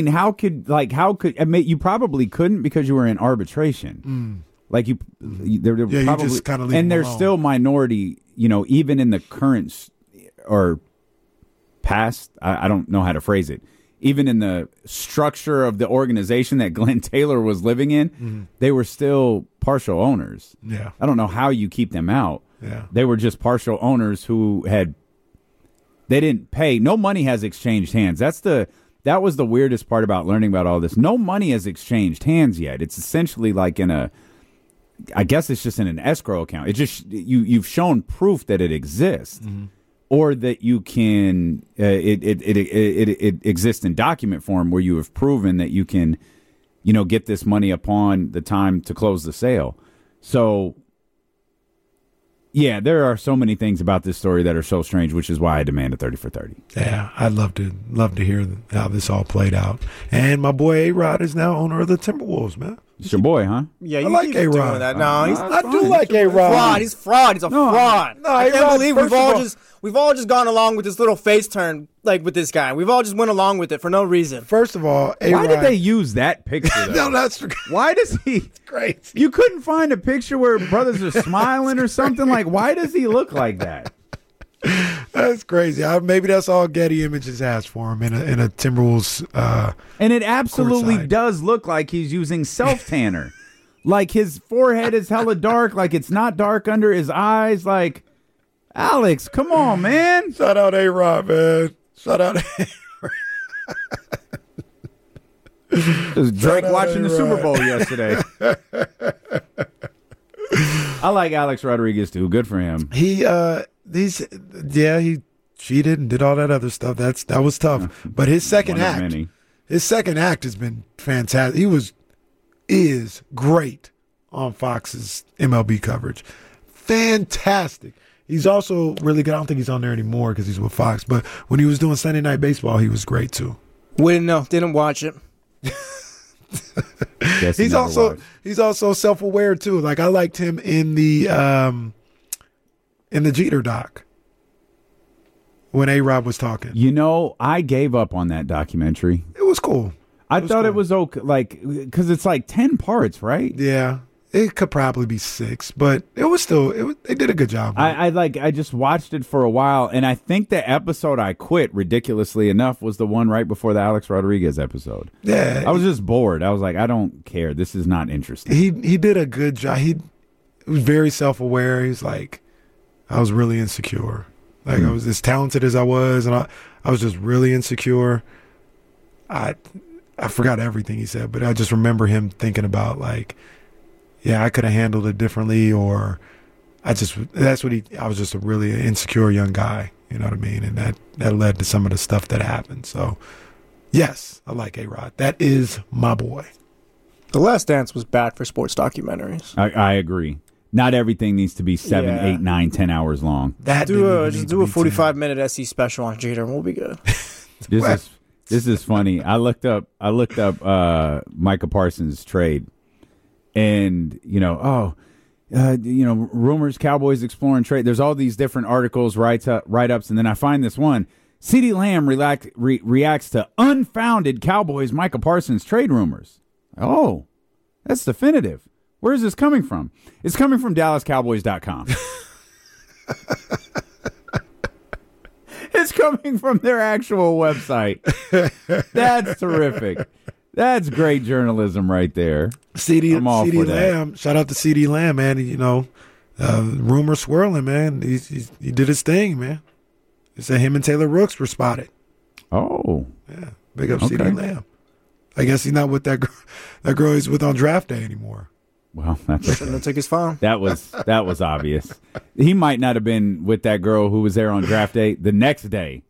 you probably couldn't because you were in arbitration. Like you probably, you just kind of leave and him there's alone. still minority, even in the current or past, I don't know how to phrase it, even in the structure of the organization that Glenn Taylor was living in, they were still partial owners. Yeah. I don't know how you keep them out. Yeah. They were just partial owners who they didn't pay. No money has exchanged hands. That was the weirdest part about learning about all this. No money has exchanged hands yet. It's essentially like I guess it's just in an escrow account. It just you've shown proof that it exists, or that you can it exists in document form where you have proven that you can, get this money upon the time to close the sale. So Yeah, there are so many things about this story that are so strange, which is why I demand a 30 for 30. Yeah, I'd love to hear how this all played out. And my boy A-Rod is now owner of the Timberwolves, man. It's your boy, huh? Yeah, I like A-Rod. No, I do like A-Rod. He's fraud. He's a fraud. No, I can't A-Rod, believe we've all just gone along with this little face turn like with this guy. We've all just went along with it for no reason. First of all, A-Rod. Why did they use that picture, though? No, that's why does he? It's crazy. You couldn't find a picture where brothers are smiling or something? Like, why does he look like that? That's crazy. Maybe that's all Getty Images has for him in a Timberwolves. And it absolutely courtside. does look like he's using self-tanner. Like his forehead is hella dark, like it's not dark under his eyes. Like, Alex, come on, man. Shout out A-Rod, man. Shout out A-Rod. It was Drake watching the Super Bowl yesterday. I like Alex Rodriguez too. Good for him. He cheated and did all that other stuff. That was tough. But his second act has been fantastic. He is great on Fox's MLB coverage. Fantastic. He's also really good. I don't think he's on there anymore because he's with Fox. But when he was doing Sunday Night Baseball, he was great too. Wouldn't know. Didn't watch it. He's also self-aware too. Like I liked him in the Jeter doc when A-Rod was talking. You know, I gave up on that documentary. It was cool. I thought it was okay, like, because it's like 10 parts, right? Yeah, it could probably be 6, but it was still. They did a good job. I just watched it for a while, and I think the episode I quit, ridiculously enough, was the one right before the Alex Rodriguez episode. Yeah, I was just bored. I was like, I don't care. This is not interesting. He did a good job. He was very self-aware. He's like, I was really insecure. Like I was as talented as I was, and I was just really insecure. I forgot everything he said, but I just remember him thinking about like, yeah, I could have handled it differently, or I was just a really insecure young guy, you know what I mean? And that led to some of the stuff that happened. So yes, I like A-Rod. That is my boy. The Last Dance was bad for sports documentaries. I agree. Not everything needs to be 7, 8, 9, 10 hours long. Just do a 45-minute SC special on Jeter, and we'll be good. This is funny. I looked up Micah Parsons' trade, and rumors Cowboys exploring trade. There's all these different articles, write-ups, and then I find this one. CeeDee Lamb reacts to unfounded Cowboys Micah Parsons trade rumors. Oh, that's definitive. Where is this coming from? It's coming from DallasCowboys.com. It's coming from their actual website. That's terrific. That's great journalism right there. CeeDee Lamb. Shout out to CeeDee Lamb, man. You know, rumor swirling, man. He did his thing, man. He said him and Taylor Rooks were spotted. Oh. Yeah. Big up CeeDee Lamb. I guess he's not with that girl he's with on draft day anymore. Well, that's shouldn't have took his phone. That was obvious. He might not have been with that girl who was there on draft day the next day.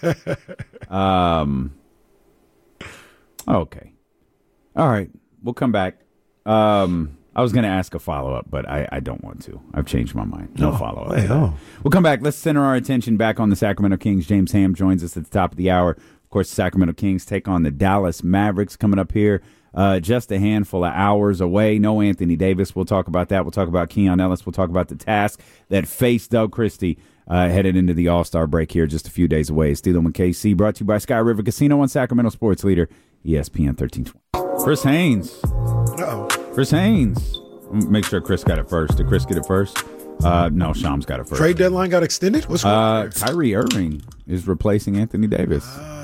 Okay. All right. We'll come back. I was going to ask a follow-up, but I don't want to. I've changed my mind. No follow-up. We'll come back. Let's center our attention back on the Sacramento Kings. James Ham joins us at the top of the hour. Of course, the Sacramento Kings take on the Dallas Mavericks coming up here. Just a handful of hours away. No Anthony Davis. We'll talk about that. We'll talk about Keon Ellis. We'll talk about the task that faced Doug Christie headed into the All-Star break here just a few days away. Steeler and KC brought to you by Sky River Casino on Sacramento Sports Leader, ESPN 1320. Chris Haynes. Chris Haynes. Make sure Chris got it first. Did Chris get it first? No, Shams got it first. Trade deadline got extended? What's going on? Kyrie Irving is replacing Anthony Davis.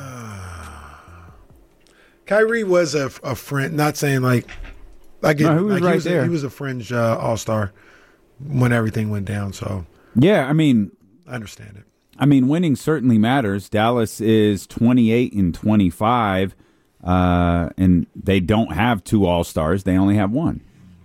Kyrie was a friend, not saying like he was there. He was a fringe all-star when everything went down. So yeah, I mean, I understand it. I mean, winning certainly matters. Dallas is 28-25, and they don't have 2 all-stars. They only have 1.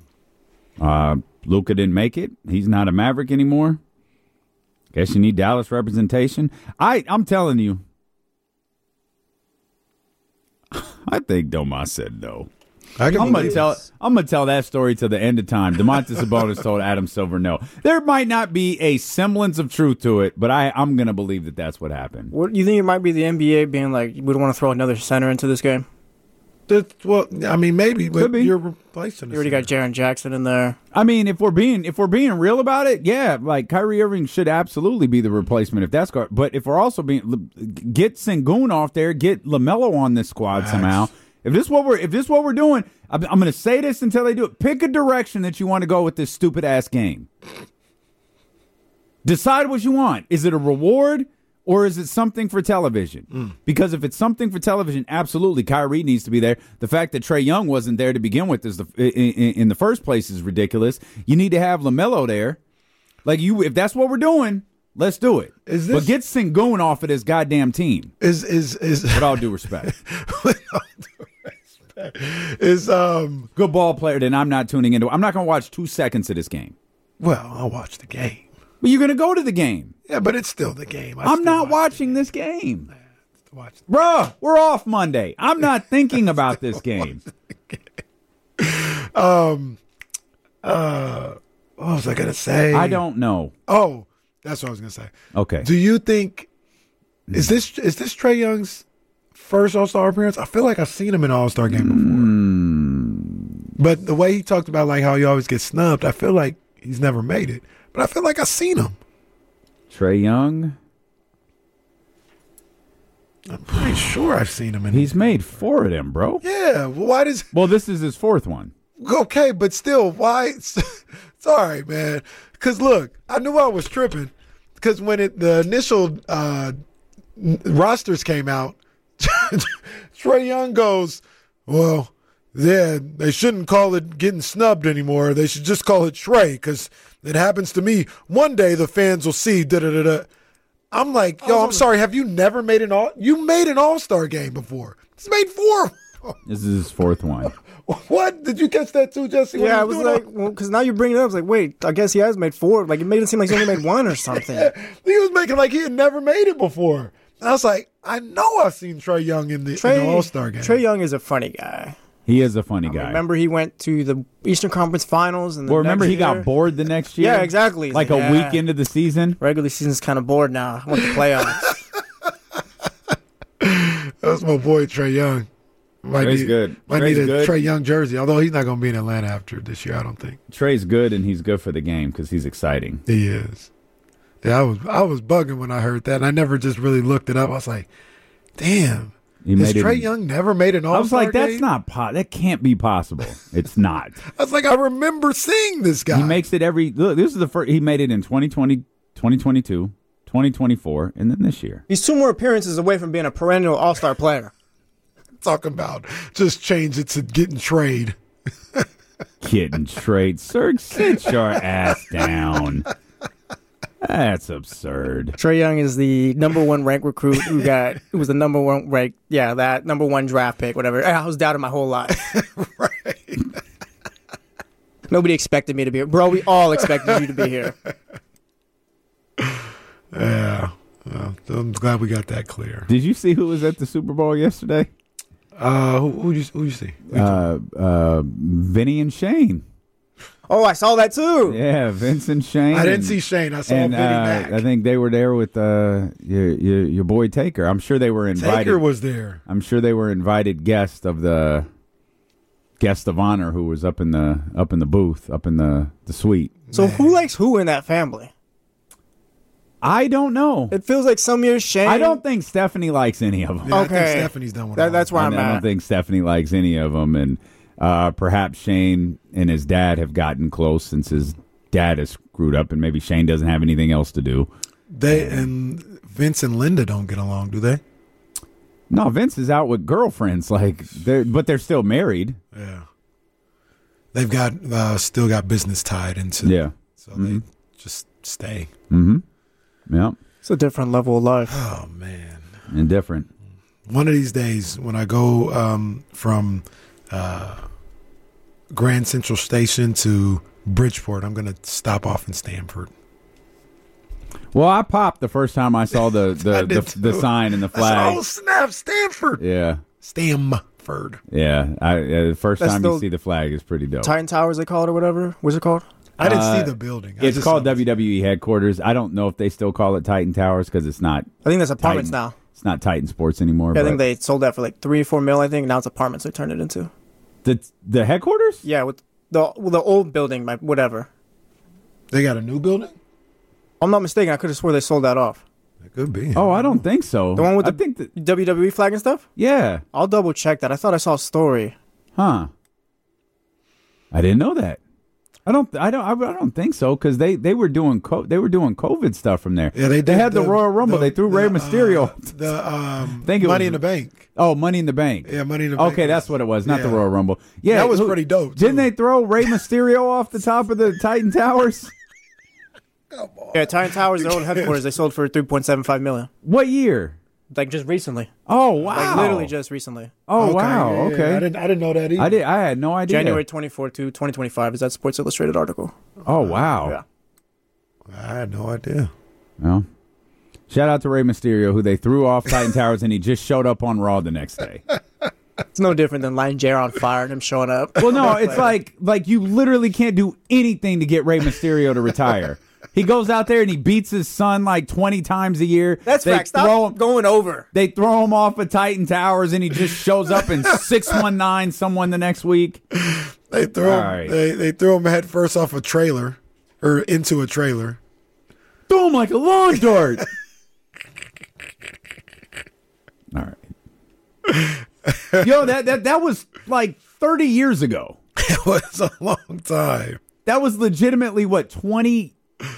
Luka didn't make it. He's not a Maverick anymore. Guess you need Dallas representation. I'm telling you. I think Domas said no. I'm gonna tell that story to the end of time. Domantas Sabonis told Adam Silver no. There might not be a semblance of truth to it, but I'm gonna believe that that's what happened. What you think it might be the NBA being like, we don't want to throw another center into this game? Well, I mean, maybe, but you're replacing. You already got Jaren Jackson in there. I mean, if we're being real about it, yeah, like Kyrie Irving should absolutely be the replacement if that's. But if we're also get Sengun off there, get LaMelo on this squad somehow. If this is what we're doing, I'm going to say this until they do it. Pick a direction that you want to go with this stupid ass game. Decide what you want. Is it a reward? Or is it something for television? Because if it's something for television, absolutely, Kyrie needs to be there. The fact that Trae Young wasn't there to begin with in the first place is ridiculous. You need to have LaMelo there. If that's what we're doing, let's do it. But get Sengun off of this goddamn team. With all due respect. Good ball player, then I'm not tuning into it. I'm not going to watch 2 seconds of this game. Well, I'll watch the game. But you're going to go to the game. Yeah, but it's still the game. I'm not watching this game. Bruh, we're off Monday. I'm not thinking about this game. What was I going to say? I don't know. Oh, that's what I was going to say. Okay. Do you think, is this Trae Young's first All-Star appearance? I feel like I've seen him in an All-Star game before. But the way he talked about how he always gets snubbed, I feel like he's never made it. But I feel like I've seen him. Trae Young? I'm pretty sure I've seen him. He's made 4 of them, bro. Yeah. Well, Well, this is his 4th one. Okay, but still, why? It's all right, man. Because, look, I knew I was tripping. Because when the initial rosters came out, Trae Young goes, well, yeah, they shouldn't call it getting snubbed anymore. They should just call it Trae because it happens to me. One day the fans will see da-da-da-da. I'm like, yo, I'm sorry. Have you never made you made an All-Star game before? He's made 4. This is his 4th one. What? Did you catch that too, Jesse? Yeah, I was like, because now you're bringing it up. I was like, wait, I guess he has made 4. Like, it made it seem like he only made 1 or something. Yeah, he was making like he had never made it before. And I was like, I know I've seen Trae Young in the All-Star game. Trae Young is a funny guy. He is a funny guy. Remember, he went to the Eastern Conference Finals. And remember he got bored the next year? Yeah, exactly. Like a week into the season? Regular season's kind of bored now. I want the playoffs. That's my boy, Trae Young. Trey's good. Might need a Trae Young jersey, although he's not going to be in Atlanta after this year, I don't think. Trey's good, and he's good for the game because he's exciting. He is. Yeah, I was bugging when I heard that, and I never just really looked it up. I was like, damn. Has Trae Young never made an All-Star I was like, that's game? not that can't be possible. It's not. I was like, I remember seeing this guy. He makes it look, this is the first, he made it in 2020, 2022, 2024, and then this year. He's 2 more appearances away from being a perennial All-Star player. Talking about just change it to getting trade. Getting trade. Sir, sit your ass down. That's absurd. Trae Young is the number 1 ranked recruit who was the number 1 ranked, that number 1 draft pick, whatever. I was doubting my whole life. Right. Nobody expected me to be here. Bro, we all expected you to be here. Yeah. Well, I'm glad we got that clear. Did you see who was at the Super Bowl yesterday? Who you see? Vinny and Shane. Oh, I saw that too. Yeah, Vince and Shane. I didn't see Shane. I saw Vinny Mac. I think they were there with your boy Taker. I'm sure they were invited. Taker was there. I'm sure they were invited guest of honor who was up in the booth, up in the suite. So who likes who in that family? I don't know. It feels like some years Shane. I don't think Stephanie likes any of them. Yeah, okay, I think Stephanie's done with that's where I'm at. I don't think Stephanie likes any of them, and perhaps Shane and his dad have gotten close since his dad has screwed up, and maybe Shane doesn't have anything else to do. And Vince and Linda don't get along, do they? No, Vince is out with girlfriends, but they're still married. Yeah, they've got still got business tied into. Yeah, so they just stay. Mm-hmm. Yeah, it's a different level of life. Oh man, and different. One of these days, when I go from Grand Central Station to Bridgeport, I'm going to stop off in Stamford. Well, I popped the first time I saw the sign and the flag. Oh snap, Stanford! Yeah, Stamford. Oxford. Yeah, the first That's time you the see the flag is pretty dope. Titan Towers, they call it or whatever. What's it called? I didn't see the building. It's called WWE headquarters. I don't know if they still call it Titan Towers because it's not. I think that's apartments Titan. now. It's not Titan Sports anymore. Yeah, I think they sold that for like $3-4 million. I think now it's apartments. They turned it into the headquarters. Yeah, with the old building, like whatever. They got a new building. I'm not mistaken. I could have swore they sold that off. It could be. Oh, I don't think so. The one with I the think that, WWE flag and stuff. Yeah, I'll double check that. I thought I saw a story. Huh. I didn't know that. I don't think so because they were doing COVID stuff from there. Yeah, they had the Royal Rumble. They threw Rey Mysterio. Money in the Bank. Oh, Money in the Bank. Yeah, Money in the Bank. Okay, that's what it was. Not the Royal Rumble. Yeah, that was pretty dope. Didn't they throw Rey Mysterio off the top of the Titan Towers? Yeah, Titan Towers, their old headquarters, they sold for $3.75 million. What year? Like just recently. Oh wow! Like literally just recently. Oh wow! Yeah, okay, I didn't know that either. I had no idea. January 24 to 2025 is that Sports Illustrated article. Oh wow! Yeah, I had no idea. Well, shout out to Rey Mysterio, who they threw off Titan Towers, and he just showed up on Raw the next day. It's no different than lighting Jer on fire and him showing up. Well, no, it's like you literally can't do anything to get Rey Mysterio to retire. He goes out there and he beats his son like 20 times a year. That's fact. Stop going over. They throw him off of Titan Towers and he just shows up in 619 someone the next week. They threw him head first off a trailer or into a trailer. Threw him like a lawn dart. All right. Yo, that was like 30 years ago. It was a long time. That was legitimately what 28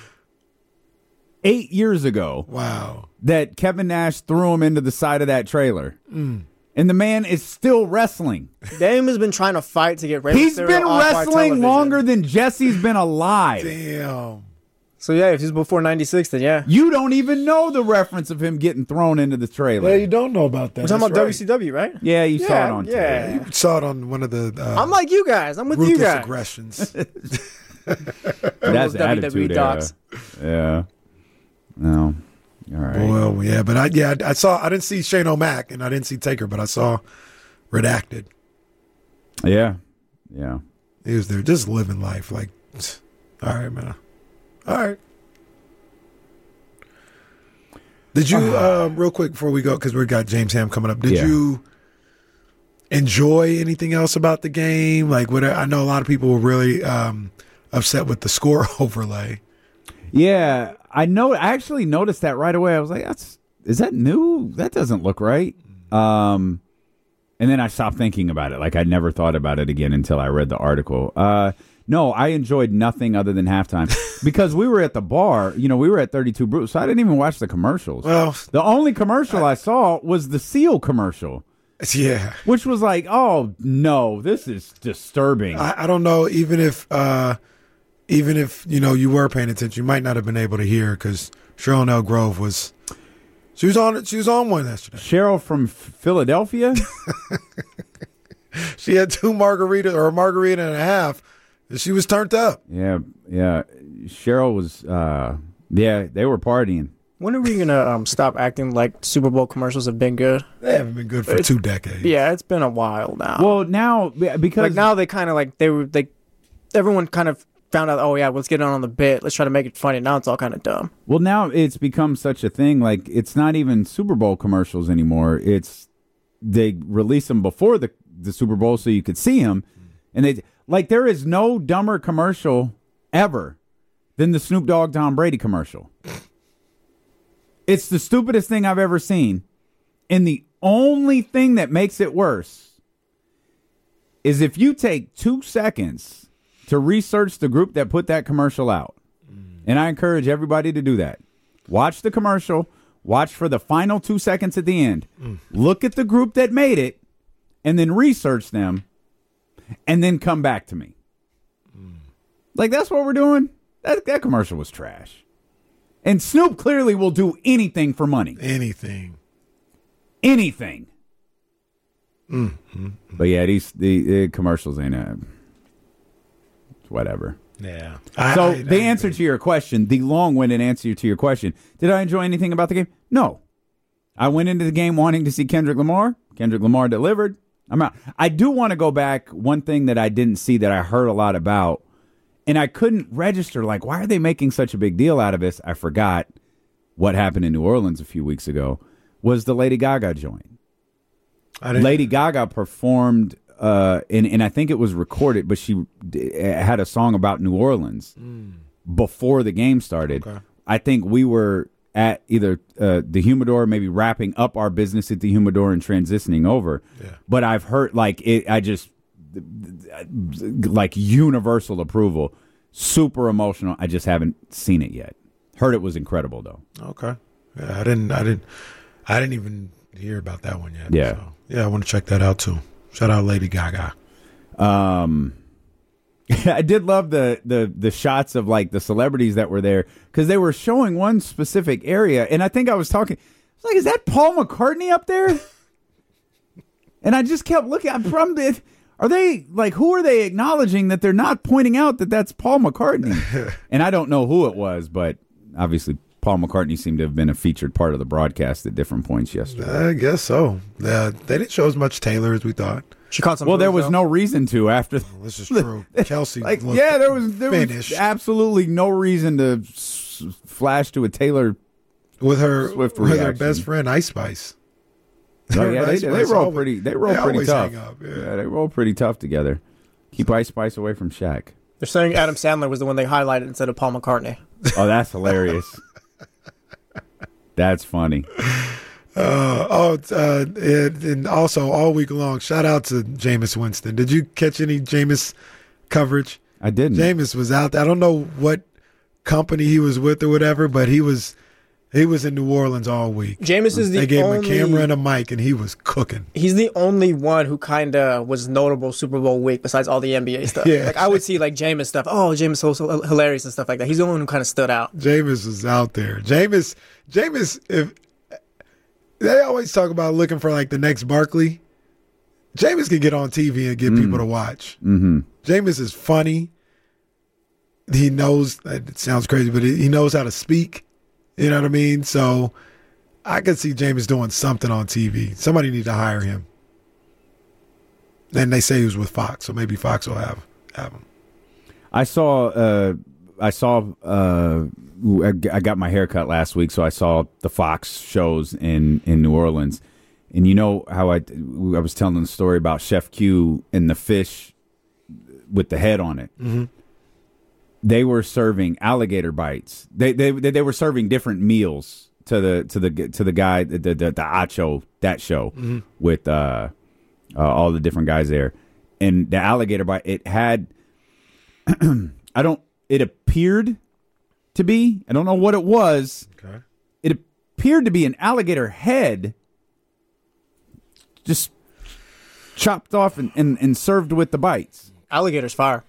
years ago. Wow. That Kevin Nash threw him into the side of that trailer. And the man is still wrestling. Dame has been trying to fight to get Rey He's Mysterio been off our wrestling television. longer than Jesse's been alive. Damn. So yeah, if he's before 96, then yeah. You don't even know the reference of him getting thrown into the trailer. Yeah, you don't know about that. We're talking about WCW, right? Yeah, you saw it on TV. Yeah, you saw it on one of the I'm like you guys. I'm with you Ruthless guys. Aggressions. That's WWE docs. Yeah. No. All right. Well, yeah, but I didn't see Shane O'Mac and I didn't see Taker, but I saw Redacted. Yeah. Yeah. He was there just living life. Like, all right, man. All right. Did you, real quick before we go, because we got James Ham coming up, did you enjoy anything else about the game? Like, I know a lot of people were really upset with the score overlay. Yeah, I actually noticed that right away. I was like, is that new? That doesn't look right. And then I stopped thinking about it. Like, I never thought about it again until I read the article. No, I enjoyed nothing other than halftime because we were at the bar. You know, we were at 32 Brew, so I didn't even watch the commercials. Well, the only commercial I saw was the Seal commercial. Yeah, which was like, oh no, this is disturbing. I don't know. Even if you know you were paying attention, you might not have been able to hear because Cheryl Nell Grove was. She was on one yesterday. Cheryl from Philadelphia. She had a margarita and a half. She was turned up. Yeah. Cheryl was, they were partying. When are we going to stop acting like Super Bowl commercials have been good? They haven't been good for 2 decades. Yeah, it's been a while now. Well, now, because... Like, now they kind of like, everyone kind of found out, oh, yeah, let's get on the bit. Let's try to make it funny. Now it's all kind of dumb. Well, now it's become such a thing. Like, it's not even Super Bowl commercials anymore. They release them before the Super Bowl so you could see them. And there is no dumber commercial ever than the Snoop Dogg Tom Brady commercial. It's the stupidest thing I've ever seen. And the only thing that makes it worse is if you take 2 seconds to research the group that put that commercial out. And I encourage everybody to do that. Watch the commercial. Watch for the final 2 seconds at the end. Look at the group that made it and then research them. And then come back to me. Like, that's what we're doing? That commercial was trash. And Snoop clearly will do anything for money. Anything. But yeah, the commercials ain't whatever. Yeah. So the answer to your question, the long-winded answer to your question, did I enjoy anything about the game? No. I went into the game wanting to see Kendrick Lamar. Kendrick Lamar delivered. I'm out. I do want to go back. One thing that I didn't see that I heard a lot about, and I couldn't register, like, why are they making such a big deal out of this? I forgot what happened in New Orleans a few weeks ago, was the Lady Gaga joint. Lady Gaga performed, and I think it was recorded, but she had a song about New Orleans before the game started. Okay. I think we were at either the Humidor, maybe wrapping up our business at the Humidor and transitioning over. Yeah. But I've heard, like, like universal approval, super emotional. I just haven't seen it yet. Heard it was incredible though. Okay. Yeah, I didn't even hear about that one yet. Yeah. So, yeah, I want to check that out too. Shout out Lady Gaga. I did love the shots of like the celebrities that were there, because they were showing one specific area, and I think I was talking. I was like, "Is that Paul McCartney up there?" And I just kept looking. Are they like, who are they acknowledging that they're not pointing out that that's Paul McCartney? And I don't know who it was, but obviously Paul McCartney seemed to have been a featured part of the broadcast at different points yesterday. I guess so. They didn't show as much Taylor as we thought. She caught some. Well, there was no reason to after. Well, this is true. Kelsey, there was absolutely no reason to flash to a Taylor with her Swift with reaction. her best friend Ice Spice. Oh, yeah, they roll pretty. They roll pretty tough. Yeah, they roll pretty tough together. Keep Ice Spice away from Shaq. They're saying Adam Sandler was the one they highlighted instead of Paul McCartney. Oh, that's hilarious. That's funny. And also all week long, shout out to Jameis Winston. Did you catch any Jameis coverage? I didn't. Jameis was out there. I don't know what company he was with or whatever, but he was in New Orleans all week. Jameis is They gave him a camera and a mic, and he was cooking. He's the only one who kind of was notable Super Bowl week besides all the NBA stuff. Yeah. Like I would see like Jameis stuff. Oh, Jameis so hilarious and stuff like that. He's the one who kind of stood out. Jameis was out there. Jameis, if they always talk about looking for like the next Barkley, Jameis can get on TV and get people to watch. Mm-hmm. Jameis is funny. He knows, it sounds crazy, but he knows how to speak. You know what I mean? So I could see Jameis doing something on TV. Somebody need to hire him. And they say he was with Fox, so maybe Fox will have him. I got my hair cut last week, so I saw the Fox shows in New Orleans. And you know how I was telling the story about Chef Q and the fish with the head on it. Mm-hmm. They were serving alligator bites. They were serving different meals to the guy, the Acho, that show, mm-hmm. with all the different guys there. And the alligator bite, it had it appeared to be, I don't know what it was. Okay. It appeared to be an alligator head just chopped off and served with the bites. Alligator's fire.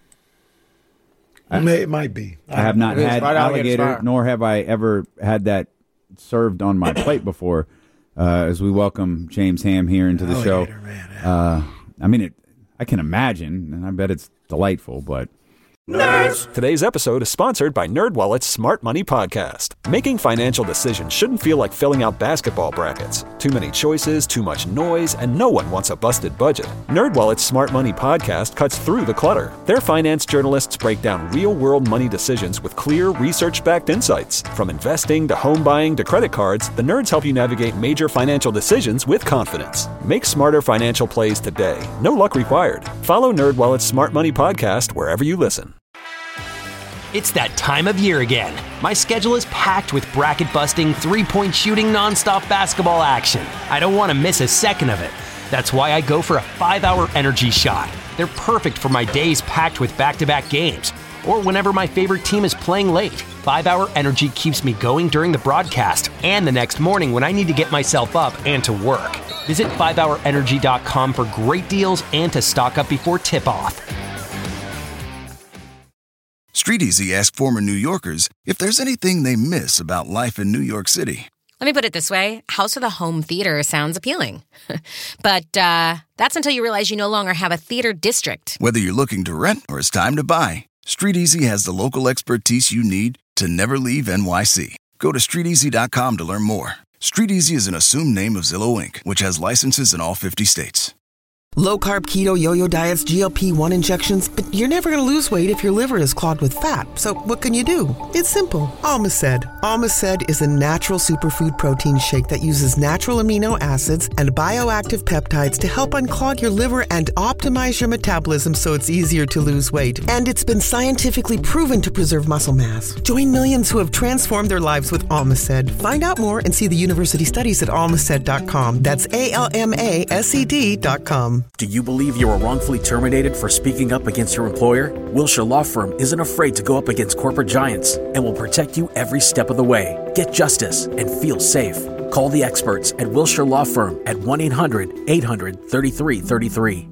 It might be. I have not had alligator, nor have I ever had that served on my plate before. As we welcome James Ham here into the show. Man. I mean, I can imagine, and I bet it's delightful, but... Nerds! Today's episode is sponsored by NerdWallet's Smart Money Podcast. Making financial decisions shouldn't feel like filling out basketball brackets. Too many choices, too much noise, and no one wants a busted budget. NerdWallet's Smart Money Podcast cuts through the clutter. Their finance journalists break down real-world money decisions with clear, research-backed insights. From investing to home buying to credit cards, the nerds help you navigate major financial decisions with confidence. Make smarter financial plays today. No luck required. Follow NerdWallet's Smart Money Podcast wherever you listen. It's that time of year again. My schedule is packed with bracket-busting, three-point shooting, nonstop basketball action. I don't want to miss a second of it. That's why I go for a 5-hour energy shot. They're perfect for my days packed with back-to-back games, or whenever my favorite team is playing late. 5-hour energy keeps me going during the broadcast and the next morning when I need to get myself up and to work. Visit 5hourenergy.com for great deals and to stock up before tip-off. StreetEasy asked former New Yorkers if there's anything they miss about life in New York City. Let me put it this way. House with a home theater sounds appealing. But that's until you realize you no longer have a theater district. Whether you're looking to rent or it's time to buy, StreetEasy has the local expertise you need to never leave NYC. Go to StreetEasy.com to learn more. StreetEasy is an assumed name of Zillow Inc., which has licenses in all 50 states. Low-carb keto yo-yo diets, GLP-1 injections, but you're never going to lose weight if your liver is clogged with fat. So what can you do? It's simple. Almaced. Almaced is a natural superfood protein shake that uses natural amino acids and bioactive peptides to help unclog your liver and optimize your metabolism so it's easier to lose weight. And it's been scientifically proven to preserve muscle mass. Join millions who have transformed their lives with Almaced. Find out more and see the university studies at almaced.com. That's ALMASED.com. Do you believe you were wrongfully terminated for speaking up against your employer? Wilshire Law Firm isn't afraid to go up against corporate giants and will protect you every step of the way. Get justice and feel safe. Call the experts at Wilshire Law Firm at 1-800-800-3333.